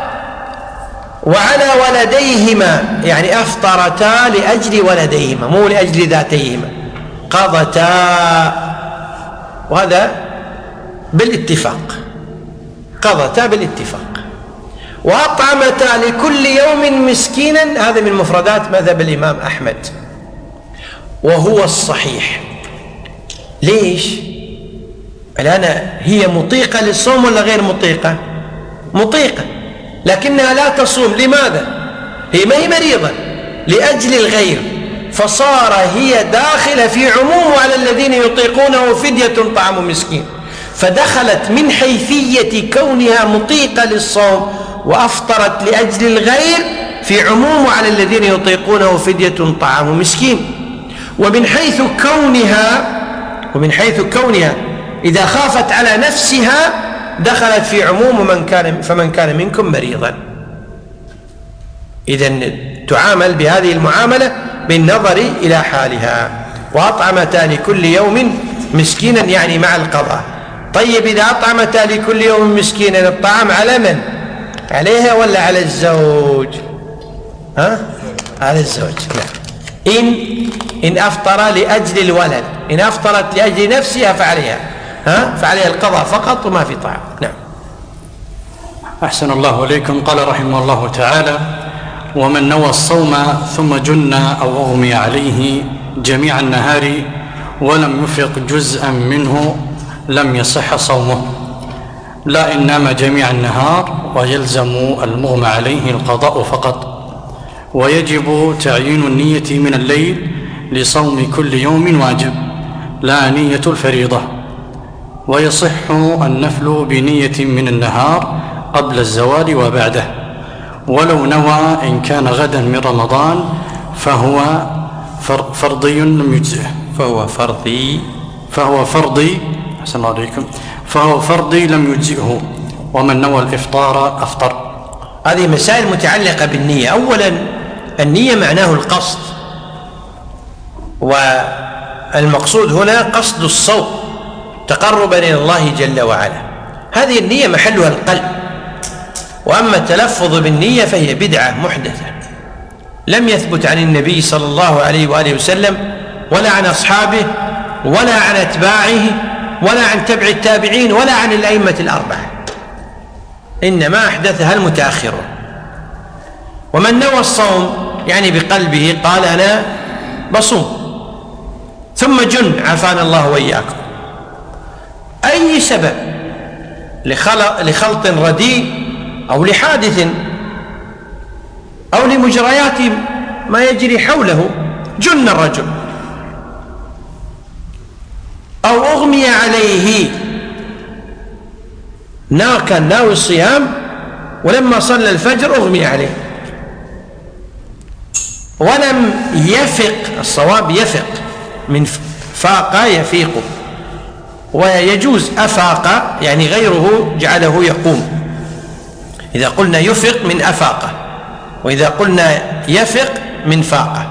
وعلى ولديهما، يعني أفطرتا لأجل ولديهما مو لأجل ذاتيهما. قضتا، وهذا بالاتفاق، قضتا بالاتفاق. وأطعمتا لكل يوم مسكينا، هذا من مفردات مذهب الإمام أحمد وهو الصحيح. ليش؟ الآن هي مطيقة للصوم ولا غير مطيقة؟ مطيقة، لكنها لا تصوم. لماذا؟ هي ما هي مريضة، لأجل الغير، فصار هي داخلة في عموم على الذين يطيقونه فدية طعام مسكين، فدخلت من حيثية كونها مطيقة للصوم وأفطرت لأجل الغير في عموم على الذين يطيقونه فدية طعام مسكين. ومن حيث كونها إذا خافت على نفسها دخلت في عموم فمن كان منكم مريضا. إذن تعامل بهذه المعاملة بالنظر إلى حالها. وأطعمتا لكل يوم مسكينا، يعني مع القضاء. طيب، إذا أطعمتا لكل يوم مسكينا، الطعام على من؟ عليها ولا على الزوج؟ على الزوج. نعم. إن أفطر لأجل الولد، إن أفطرت لأجل نفسها فعليها القضاء فقط وما في طعام. نعم. أحسن الله إليكم. قال رحمه الله تعالى: ومن نوى الصوم ثم جن أو أغمي عليه جميع النهار ولم يفق جزءا منه لم يصح صومه، لا إن نام جميع النهار ويلزم المغمى عليه القضاء فقط. ويجب تعيين النية من الليل لصوم كل يوم واجب، لا نية الفريضة. ويصح النفل بنية من النهار قبل الزوال وبعده، ولو نوى إن كان غدا من رمضان فهو فرضي لم يجزئه. فهو فرضي أحسن الله عليكم، فهو فرضي لم يجزئه. ومن نوى الإفطار أفطر. هذه مسائل متعلقة بالنية. أولا، النية معناه القصد، والمقصود هنا قصد الصوم تقربا إلى الله جل وعلا. هذه النية محلها القلب. وأما التلفظ بالنية فهي بدعة محدثة لم يثبت عن النبي صلى الله عليه وآله وسلم ولا عن أصحابه ولا عن أتباعه ولا عن تبع التابعين ولا عن الأئمة الأربعة، إنما أحدثها المتأخرون. ومن نوى الصوم يعني بقلبه قال: أنا بصوم، ثم جن عافانا الله وإياكم، أي سبب لخلط رديء أو لحادث أو لمجريات ما يجري حوله، جن الرجل أو أغمي عليه، كان ناوي الصيام ولما صلى الفجر أغمي عليه، ولم يفق، الصواب يفق من فاق يفيق، ويجوز أفاق يعني غيره جعله يقوم، إذا قلنا يفق من أفاقه، وإذا قلنا يفق من فاقه،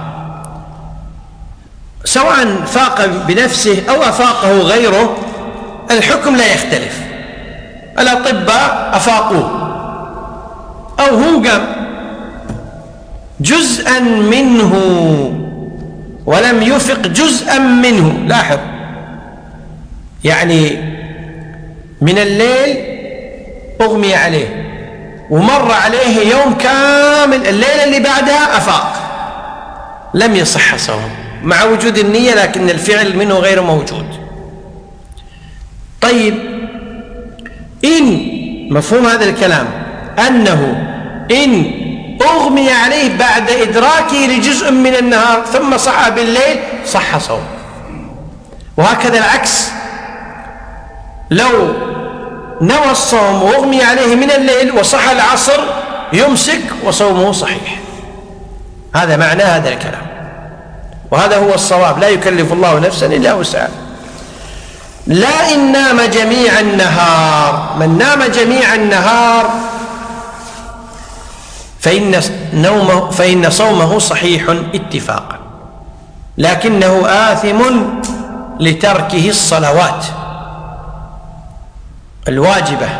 سواء فاق بنفسه أو أفاقه غيره الحكم لا يختلف. الأطباء أفاقوه أو هو قام جزءا منه ولم يفق جزءا منه. لاحظ، يعني من الليل أغمي عليه ومر عليه يوم كامل، الليلة اللي بعدها أفاق، لم يصح صوم مع وجود النية، لكن الفعل منه غير موجود. طيب، إن مفهوم هذا الكلام أنه إن أغمي عليه بعد إدراكه لجزء من النهار ثم صحى بالليل صح صوم، وهكذا العكس، لو نوى الصوم وأغمي عليه من الليل وصحى العصر يمسك وصومه صحيح. هذا معنى هذا الكلام، وهذا هو الصواب، لا يكلف الله نفسا إلا وسعها. لا إن نام جميع النهار، من نام جميع النهار فإن صومه صحيح اتفاقا، لكنه آثم لتركه الصلوات الواجبة.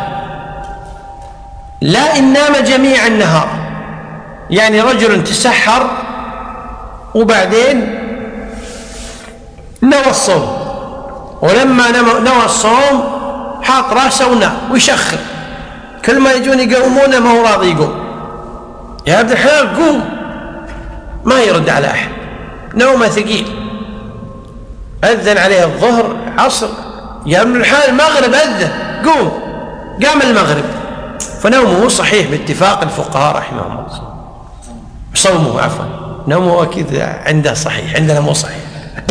لا إن نام جميع النهار، يعني رجل تسحر وبعدين نوى الصوم، ولما نوى الصوم حاط راسه ونام ويشخر، كل ما يجون يقومونه ما هو راضي يقوم، يا عبد الحلال قوم، ما يرد على أحد، نومه ثقيل. أذن عليه الظهر عصر، يا ابن الحلال المغرب أذن قوم، قام المغرب، فنومه صحيح باتفاق الفقهاء رحمهم الله. صومه عفوا، نومه أكيد عنده صحيح، عندنا مو صحيح.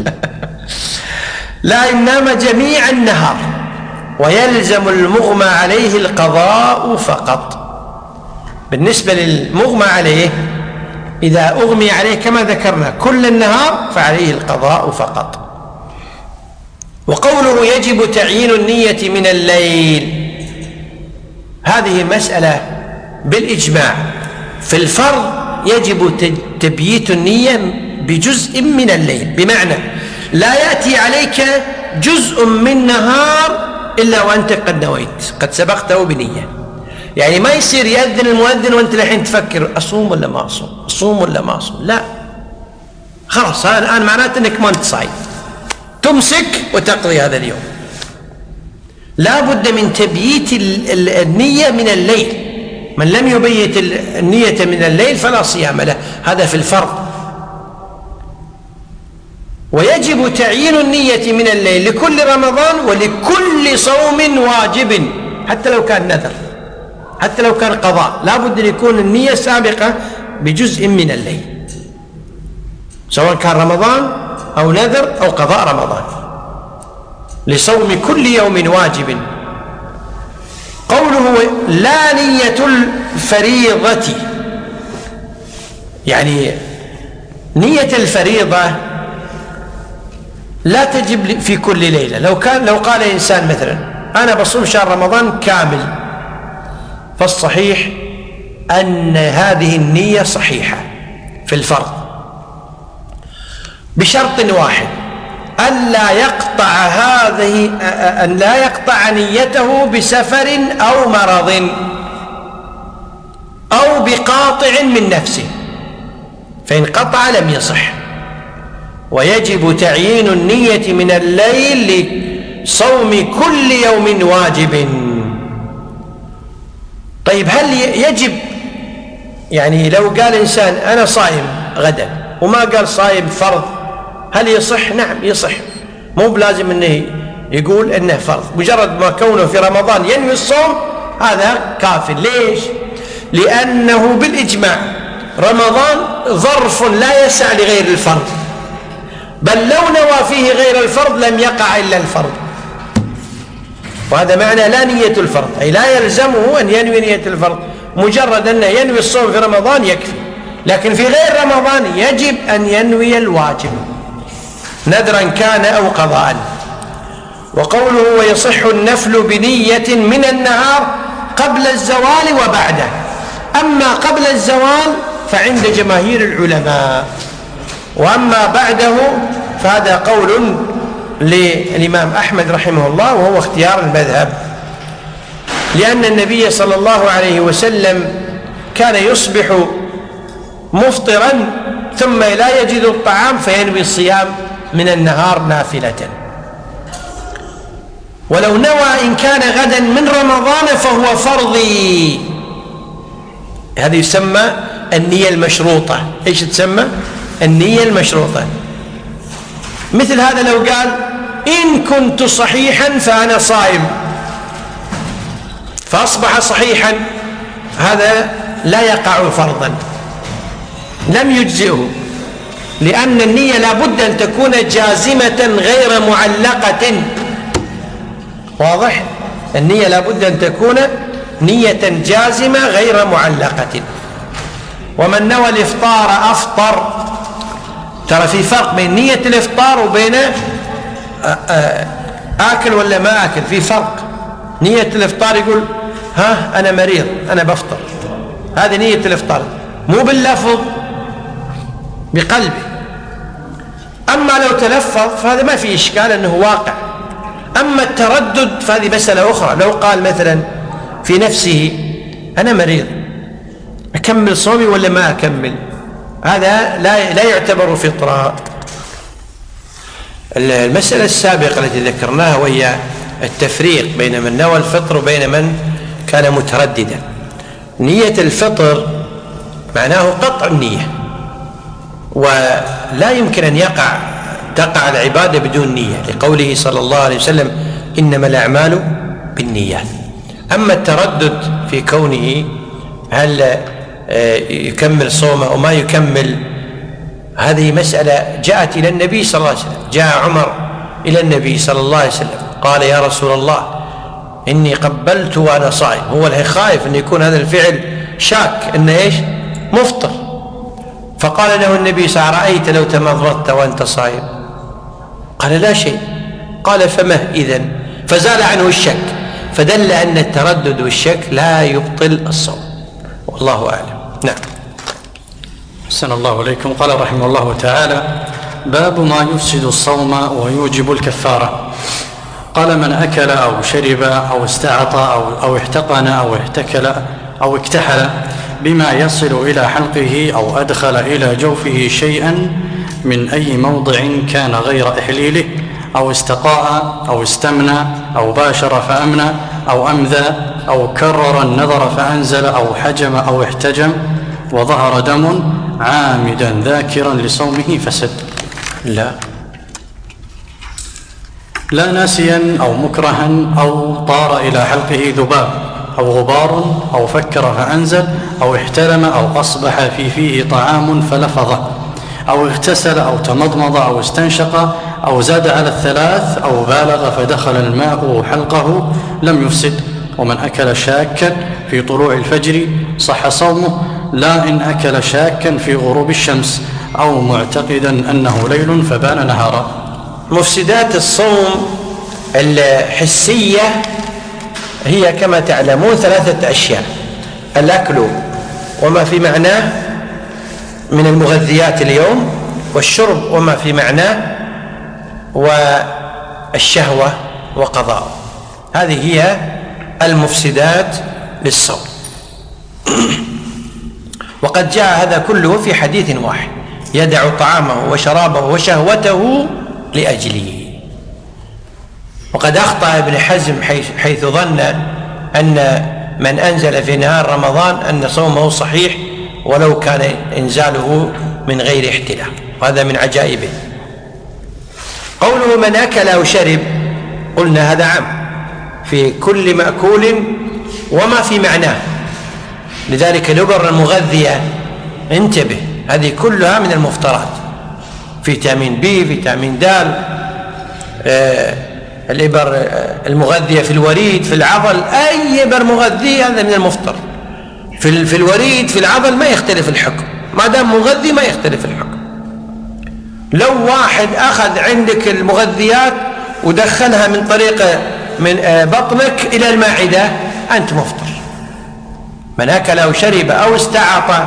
لا إن نام جميع النهار ويلزم المغمى عليه القضاء فقط. بالنسبة للمغمى عليه إذا أغمي عليه كما ذكرنا كل النهار فعليه القضاء فقط. وقوله يجب تعيين النية من الليل، هذه مسألة بالإجماع. في الفرض يجب تبييت النية بجزء من الليل، بمعنى لا يأتي عليك جزء من نهار إلا وأنت قد نويت، قد سبقته بنية. يعني ما يصير يأذن المؤذن وأنت الحين تفكر أصوم ولا ما أصوم، أصوم ولا ما أصوم، لا، خلاص الآن معناته أنك ما أنت صايم، تمسك وتقضي هذا اليوم. لا بد من تبييت النية من الليل، من لم يبيت النية من الليل فلا صيام له، هذا في الفرض. ويجب تعيين النية من الليل لكل رمضان ولكل صوم واجب، حتى لو كان نذر، حتى لو كان قضاء، لا بد أن يكون النية سابقة بجزء من الليل، سواء كان رمضان أو نذر أو قضاء رمضان، لصوم كل يوم واجب. قوله لا نية الفريضة، يعني نية الفريضة لا تجب في كل ليلة. لو قال إنسان مثلا أنا بصوم شهر رمضان كامل، فالصحيح أن هذه النية صحيحة في الفرض بشرط واحد، أن لا يقطع نيته بسفر أو مرض أو بقاطع من نفسه، فإن قطع لم يصح. ويجب تعيين النية من الليل لصوم كل يوم واجب. طيب، هل يجب، يعني لو قال إنسان أنا صائم غدا وما قال صائم فرض، هل يصح؟ نعم يصح، مو بلازم أنه يقول أنه فرض، مجرد ما كونه في رمضان ينوي الصوم هذا كاف. ليش؟ لأنه بالإجماع رمضان ظرف لا يسع لغير الفرض، بل لو نوى فيه غير الفرض لم يقع إلا الفرض، وهذا معنى لا نية الفرض، أي لا يلزمه أن ينوي نية الفرض، مجرد أنه ينوي الصوم في رمضان يكفي. لكن في غير رمضان يجب أن ينوي الواجب نذرا كان أو قضاء. وقوله ويصح النفل بنية من النهار قبل الزوال وبعده. أما قبل الزوال فعند جماهير العلماء، وأما بعده فهذا قول للإمام أحمد رحمه الله وهو اختيار المذهب، لأن النبي صلى الله عليه وسلم كان يصبح مفطرا ثم لا يجد الطعام فينوي الصيام من النهار نافلة. ولو نوى إن كان غدا من رمضان فهو فرضي. هذا يسمى النية المشروطة. إيش تسمى؟ النية المشروطة. مثل هذا لو قال إن كنت صحيحا فأنا صائم فأصبح صحيحا، هذا لا يقع فرضا، لم يجزئه، لأن النية لا بد أن تكون جازمة غير معلقة. واضح؟ النية لا بد أن تكون نية جازمة غير معلقة. ومن نوى الإفطار أفطر. ترى في فرق بين نية الإفطار وبين آكل ولا ما آكل، في فرق. نية الإفطار يقول ها أنا مريض أنا بفطر، هذه نية الإفطار، مو باللفظ، بقلبه. أما لو تلفظ فهذا ما في إشكال أنه واقع. أما التردد فهذه مسألة أخرى. لو قال مثلا في نفسه أنا مريض أكمل صومي ولا ما أكمل، هذا لا يعتبر فطرة. المسألة السابقة التي ذكرناها وهي التفريق بين من نوى الفطر وبين من كان مترددا. نية الفطر معناه قطع النية، ولا يمكن أن تقع العبادة بدون نية، لقوله صلى الله عليه وسلم إنما الأعمال بالنيات. أما التردد في كونه هل يكمل صومه أو ما يكمل، هذه مسألة جاءت إلى النبي صلى الله عليه وسلم. جاء عمر إلى النبي صلى الله عليه وسلم قال يا رسول الله إني قبلت وأنا صائم. هو خايف أن يكون هذا الفعل شاك أنه إيش مفطر، فقال له النبي صلى الله عليه وسلم رأيت لو تمضضت وأنت صائم؟ قال لا شيء. قال فمه إذن؟ فزال عنه الشك، فدل أن التردد والشك لا يبطل الصوم، والله أعلم. نعم. أحسن الله إليكم. قال رحمه الله تعالى باب ما يفسد الصوم ويوجب الكفارة. قال من أكل أو شرب أو استعطى أو احتقن أو احتكل أو اكتحل بما يصل إلى حلقه أو أدخل إلى جوفه شيئا من أي موضع كان غير إحليله أو استقاء أو استمنى أو باشر فأمنى أو أمذى أو كرر النظر فأنزل أو حجم أو احتجم وظهر دم عامدا ذاكرا لصومه فسد. لا ناسيا أو مكرها أو طار إلى حلقه ذباب أو غبار أو فكر فأنزل أو احتلم أو أصبح في فيه طعام فلفظه أو اغتسل أو تمضمض أو استنشق أو زاد على الثلاث أو بالغ فدخل الماء حلقه لم يفسد. ومن أكل شاكا في طلوع الفجر صح صومه، لا إن أكل شاكا في غروب الشمس أو معتقدا أنه ليل فبان نهارا. مفسدات الصوم الحسية هي كما تعلمون 3 أشياء: الأكل وما في معناه من المغذيات اليوم، والشرب وما في معناه، والشهوة وقضاء. هذه هي المفسدات للصوم. وقد جاء هذا كله في حديث واحد: يدع طعامه وشرابه وشهوته لأجله. وقد أخطأ ابن حزم حيث ظن أن من أنزل في نهار رمضان أن صومه صحيح ولو كان إنزاله من غير احتلام، وهذا من عجائبه. قوله من أكل أو شرب، قلنا هذا عام في كل مأكول وما في معناه، لذلك الإبر المغذية انتبه، هذه كلها من المفطرات: فيتامين بي، فيتامين دال، الإبر المغذية في الوريد في العضل، أي إبر مغذية هذا من المفطر. في الوريد في العضل ما يختلف الحكم، ما دام مغذي ما يختلف الحكم. لو واحد أخذ عندك المغذيات ودخلها من طريق من بطنك إلى المعدة أنت مفطر. من أكل أو شرب أو استعطى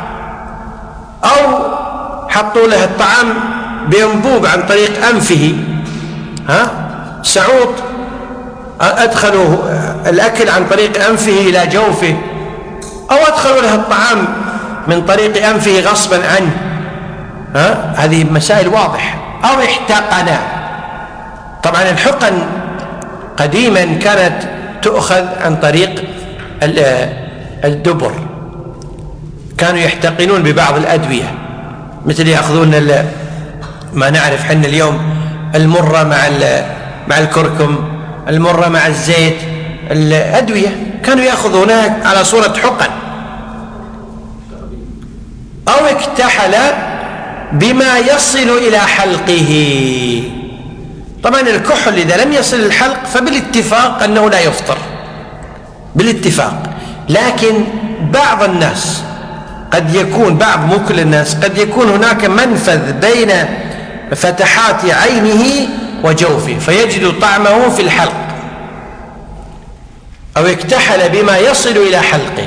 أو حطوا له الطعام بأنبوب عن طريق أنفه، سعوط، أدخلوا الأكل عن طريق أنفه إلى جوفه، أو أدخلوا له الطعام من طريق أنفه غصبا عنه، هذه مسائل واضحة. أو احتقن. طبعا الحقن قديما كانت تؤخذ عن طريق الدبر، كانوا يحتقنون ببعض الأدوية، مثل يأخذون ما نعرف حنا اليوم المرة مع الكركم، المرة مع الزيت، الأدوية كانوا يأخذونها على صورة حقن. أو اكتحل بما يصل إلى حلقه. طبعا الكحل إذا لم يصل الحلق فبالاتفاق أنه لا يفطر بالاتفاق، لكن بعض الناس قد يكون، مو كل الناس، قد يكون هناك منفذ بين فتحات عينه وجوفه فيجد طعمه في الحلق. أو اكتحل بما يصل إلى حلقه،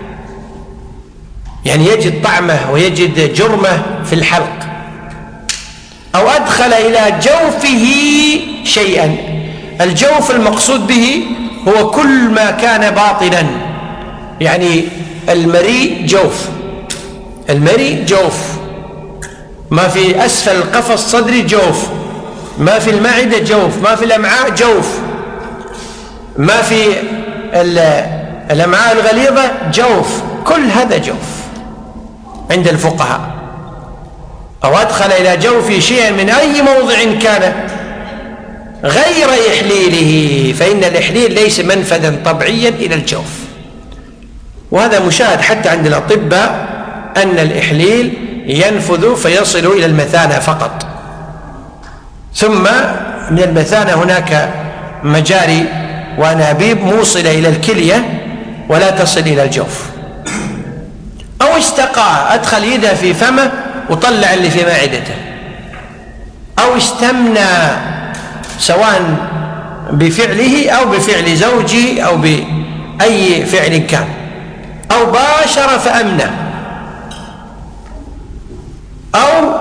يعني يجد طعمه ويجد جرمه في الحلق. أو أدخل إلى جوفه شيئا. الجوف المقصود به هو كل ما كان باطنا، يعني المريء جوف، المريء جوف، ما في أسفل القفص الصدري جوف، ما في المعدة جوف، ما في الأمعاء جوف، ما في الأمعاء الغليظة جوف، كل هذا جوف عند الفقهاء. أو أدخل إلى جوفه شيئا من أي موضع كان غير إحليله، فإن الإحليل ليس منفذا طبيعيا إلى الجوف، وهذا مشاهد حتى عند الأطباء أن الإحليل ينفذ فيصل إلى المثانة فقط، ثم من المثانة هناك مجاري وأنابيب موصلة إلى الكلية ولا تصل إلى الجوف. أو استقى، أدخل يده في فمه وطلع اللي في معدته. أو استمنى، سواء بفعله أو بفعل زوجه أو بأي فعل كان. أو باشر فأمنى. أو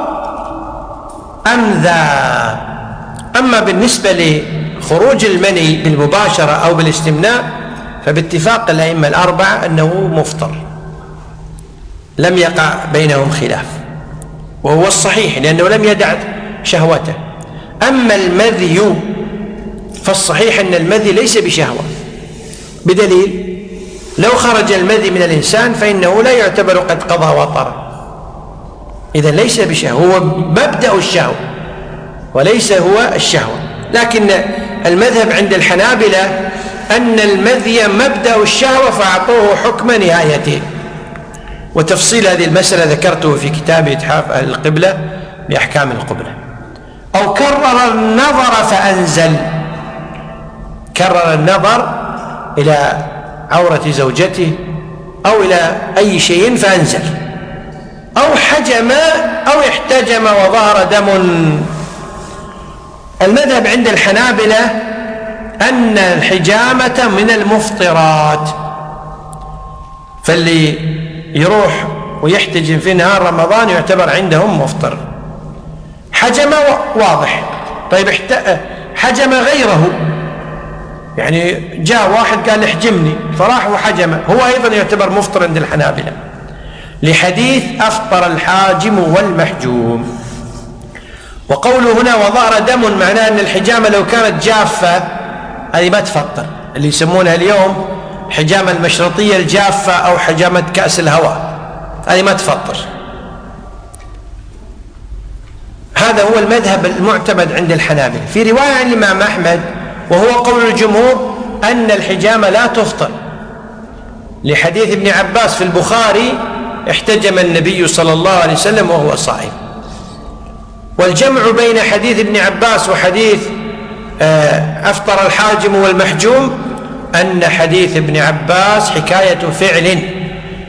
أمذى. أما بالنسبة لخروج المني بالمباشرة أو بالاستمناء فباتفاق الأئمة الأربعة أنه مفطر، لم يقع بينهم خلاف، وهو الصحيح لأنه لم يدع شهوته. أما المذي فالصحيح أن المذي ليس بشهوة، بدليل لو خرج المذي من الإنسان فإنه لا يعتبر قد قضى وطره، إذن ليس بشهوة، هو مبدأ الشهوة وليس هو الشهوة. لكن المذهب عند الحنابلة أن المذي مبدأ الشهوة فأعطوه حكم نهايته، وتفصيل هذه المسألة ذكرته في كتاب إتحاف أهل القبلة بأحكام القبلة. أو كرر النظر فأنزل، كرر النظر إلى عورة زوجته أو إلى أي شيء فأنزل. أو حجم أو احتجم وظهر دم. المذهب عند الحنابلة أن الحجامة من المفطرات، فاللي يروح ويحتجم في نهار رمضان يعتبر عندهم مفطر. حجم واضح. طيب حجم غيره، يعني جاء واحد قال احجمني فراح وحجم، هو أيضا يعتبر مفطر عند الحنابلة، لحديث أفطر الحاجم والمحجوم. وقوله هنا وظهر دم معناه أن الحجامة لو كانت جافة هذه ما تفطر، اللي يسمونها اليوم حجامة المشرطية الجافة أو حجامة كأس الهواء، هذه ما تفطر. هذا هو المذهب المعتمد عند الحنابلة. في رواية عن الإمام أحمد وهو قول الجمهور أن الحجامة لا تفطر، لحديث ابن عباس في البخاري احتجم النبي صلى الله عليه وسلم وهو صائم. والجمع بين حديث ابن عباس وحديث أفطر الحاجم والمحجوم أن حديث ابن عباس حكاية فعل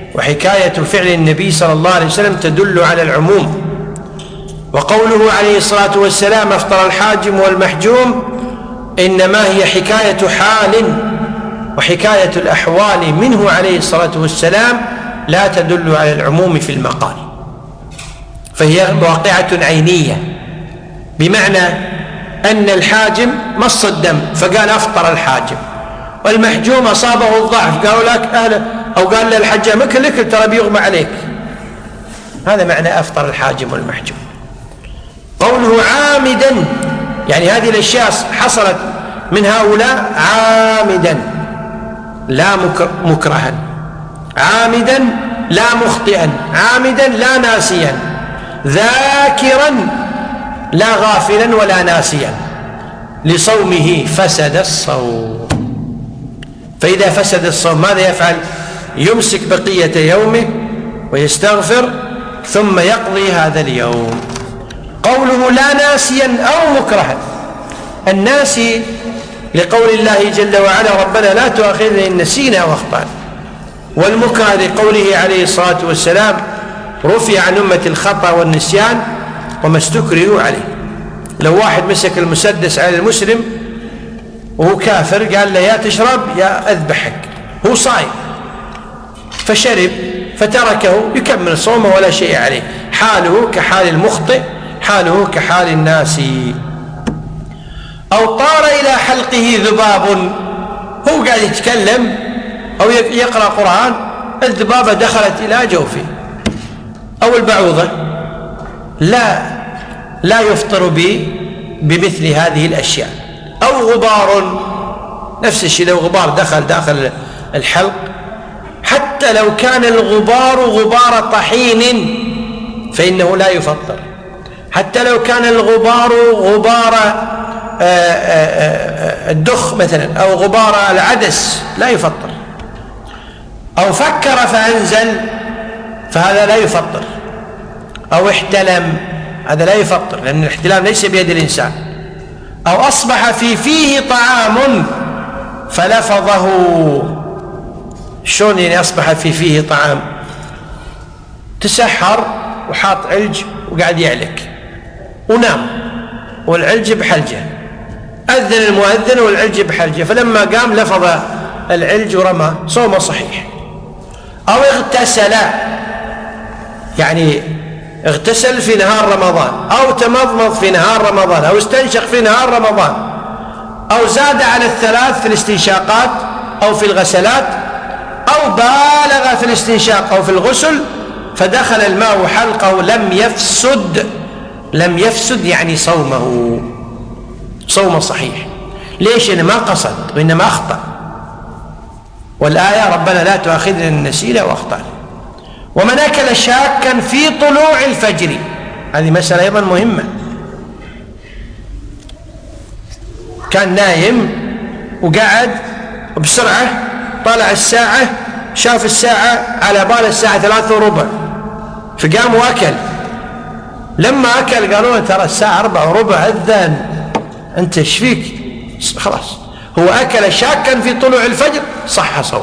وحكاية فعل النبي صلى الله عليه وسلم تدل على العموم. وقوله عليه الصلاة والسلام أفطر الحاجم والمحجوم إنما هي حكاية حال، وحكاية الأحوال منه عليه الصلاة والسلام لا تدل على العموم في المقال، فهي واقعة عينية، بمعنى أن الحاجم مص الدم فقال أفطر الحاجم، والمحجوم أصابه الضعف قالوا لك أهلا، أو قال للحجام اكل ترى بيغمى عليك. هذا معنى أفطر الحاجم والمحجوم. قوله عامدا يعني هذه الأشياء حصلت من هؤلاء عامدا لا مكرها، عامدا لا مخطئا، عامدا لا ناسيا، ذاكرا لا غافلا ولا ناسيا، لصومه فسد الصوم. فإذا فسد الصوم ماذا يفعل؟ يمسك بقية يومه ويستغفر ثم يقضي هذا اليوم. قوله لا ناسيا أو مكرها، الناسي لقول الله جل وعلا ربنا لا تؤاخذنا إن نسينا واخطأنا، والمكره لقوله عليه الصلاة والسلام رفع عن أمة الخطأ والنسيان وما استكرهوا عليه. لو واحد مسك المسدس على المسلم وهو كافر قال له يا تشرب يا أذبحك، هو صايم فشرب فتركه يكمل صومه ولا شيء عليه، حاله كحال المخطئ، حاله كحال الناس. أو طار إلى حلقه ذباب، هو قاعد يتكلم أو يقرأ قرآن الذبابة دخلت إلى جوفه، أو البعوضة، لا يفطر بمثل هذه الأشياء. أو غبار، نفس الشيء، لو غبار دخل داخل الحلق حتى لو كان الغبار غبار طحين فإنه لا يفطر، حتى لو كان الغبار غبار الدخ مثلا أو غبار العدس لا يفطر. أو فكر فأنزل فهذا لا يفطر. أو احتلم هذا لا يفطر لأن الاحتلام ليس بيد الإنسان. أو أصبح في فيه طعام فلفظه، شلون يعني أصبح في فيه طعام؟ تسحر وحاط علج وقاعد يعلك ونام والعلج بحلجه، أذن المؤذن والعلج بحلجه، فلما قام لفظ العلج ورمى، صومه صحيح. أو اغتسل، يعني اغتسل في نهار رمضان، أو تمضمض في نهار رمضان، أو استنشق في نهار رمضان، أو زاد على الثلاث في الاستنشاقات أو في الغسلات، أو بالغ في الاستنشاق أو في الغسل فدخل الماء حلقه لم يفسد يعني صومه صحيح. ليش؟ إنه ما قصد وإنما أخطأ، والآية ربنا لا تؤاخذنا إن نسينا وأخطأنا. ومن أكل شاكا في طلوع الفجر، هذه مسألة أيضا مهمة، كان نايم وقعد بسرعة طلع الساعة، شاف الساعة على بال الساعة 3:15 فقام وأكل. لما أكل قالوا له ترى الساعة 4:15 أذن، أنت ايش فيك؟ خلاص هو أكل شاكا في طلوع الفجر صح صوم.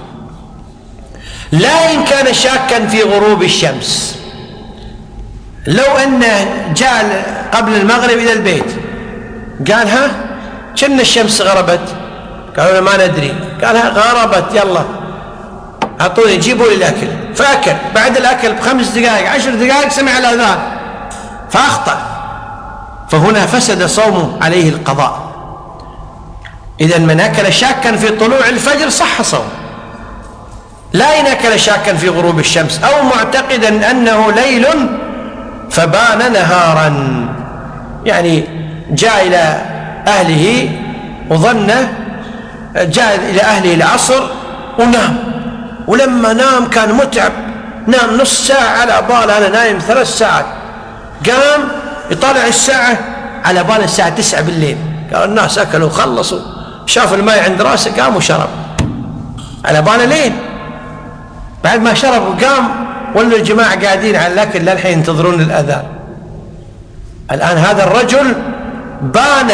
لا إن كان شاكا في غروب الشمس، لو أنه جاء قبل المغرب إلى البيت قال ها كأن الشمس غربت، قالوا له ما ندري، قال ها غربت يلا أعطوني جيبوا لي الأكل، فأكل. بعد الأكل ب5 دقائق 10 دقائق سمع الأذان فأخطأ، فهنا فسد صومه عليه القضاء. إذن من أكل شاكا في طلوع الفجر صح صوم. لا إن أكل شاكا في غروب الشمس أو معتقدا أنه ليل فبان نهارا، يعني جاء إلى أهله وظنه، جاء إلى أهله العصر ونام، ولما نام كان متعب، نام نص ساعة على بال أنا نايم 3 ساعات، قام يطالع الساعة على بال الساعة 9 بالليل، قال الناس أكلوا وخلصوا، شاف الماء عند راسه قام وشرب على باله لين. بعد ما شرب وقام ولوا الجماعة قاعدين على الأكل للحين ينتظرون الأذان. الآن هذا الرجل بان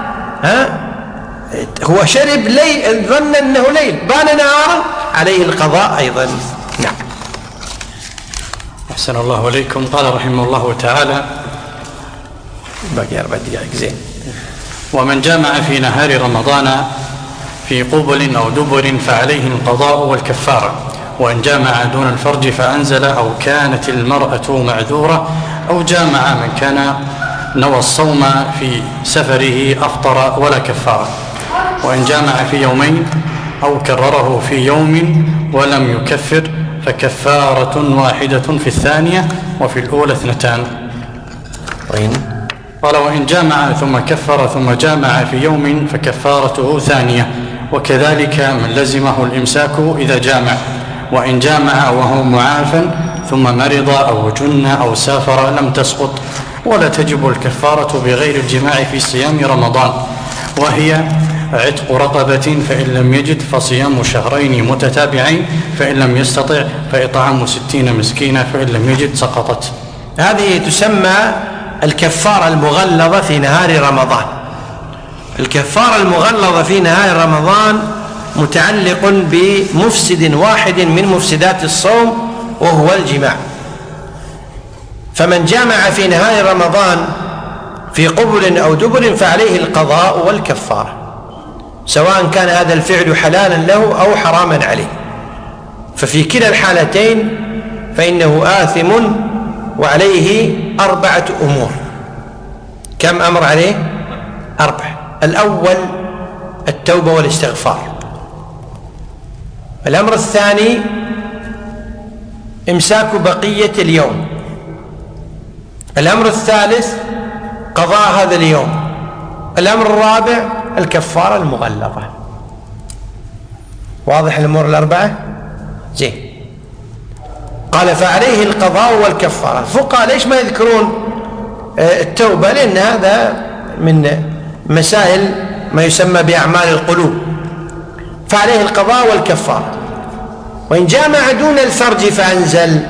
هو شرب ليل، ظن أنه ليل، بان نهارا، عليه القضاء أيضا. نعم. أحسن الله إليكم. قال رحمه الله تعالى: باقي 4 دقائق زين. ومن جامع في نهار رمضان في قبل أو دبر فعليه القضاء والكفارة، وإن جامع دون الفرج فأنزل أو كانت المرأة معذورة، أو جامع من كان نوى الصوم في سفره أفطر ولا كفارة، وإن جامع في يومين أو كرره في يوم ولم يكفر فكفارة واحدة في الثانية وفي الأولى 2. قال: وإن جامع ثم كفر ثم جامع في يوم فكفارته 2، وكذلك من لزمه الإمساك إذا جامع، وإن جامع وهو معافى ثم مرض أو جن أو سافر لم تسقط، ولا تجب الكفارة بغير الجماع في صيام رمضان، وهي عتق رقبة فإن لم يجد فصيام شهرين متتابعين، فإن لم يستطع فإطعام 60 مسكينا، فإن لم يجد سقطت. هذه تسمى الكفارة المغلظة في نهار رمضان. الكفارة المغلظة في نهار رمضان متعلق بمفسد واحد من مفسدات الصوم وهو الجماع. فمن جامع في نهار رمضان في قبل أو دبر فعليه القضاء والكفارة، سواء كان هذا الفعل حلالا له أو حراما عليه، ففي كلا الحالتين فإنه آثم وعليه 4 أمور. كم أمر عليه؟ 4. الأول التوبة والاستغفار. الأمر الثاني إمساك بقية اليوم. الأمر الثالث قضاء هذا اليوم. الأمر الرابع الكفارة المغلظة. واضح الأمور ال4؟ زين. قال: فعليه القضاء والكفارة. الفقهاء ليش ما يذكرون التوبة؟ لأن هذا من مسائل ما يسمى بأعمال القلوب. فعليه القضاء والكفارة. وإن جامع دون الفرج فأنزل،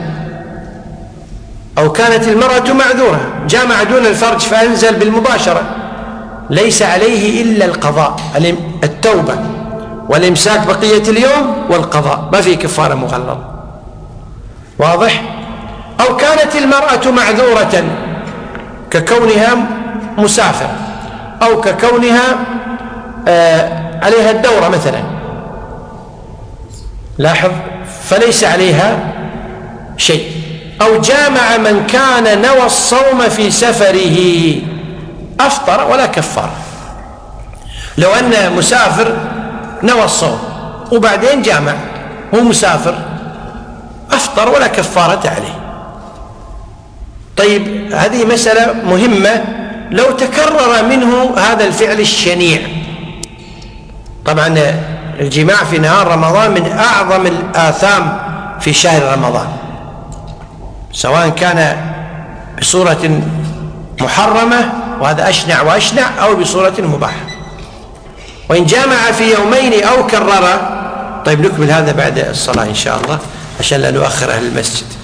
أو كانت المرأة معذورة، جامع دون الفرج فأنزل بالمباشرة، ليس عليه إلا القضاء، التوبة والإمساك بقية اليوم والقضاء، ما في كفارة مغلظة. واضح؟ أو كانت المرأة معذورة ككونها مسافر، أو ككونها عليها الدورة مثلا، لاحظ، فليس عليها شيء. أو جامع من كان نوى الصوم في سفره أفطر ولا كفارة. لو أن مسافر نوى الصوم وبعدين جامع، هو مسافر، أفطر ولا كفارة عليه. طيب، هذه مسألة مهمة. لو تكرر منه هذا الفعل الشنيع، طبعا الجماع في نهار رمضان من أعظم الآثام في شهر رمضان، سواء كان بصورة محرمة وهذا أشنع وأشنع، أو بصورة مباحة. وإن جامع في يومين أو كرر. طيب، نكمل هذا بعد الصلاة إن شاء الله عشان لا نؤخر أهل المسجد.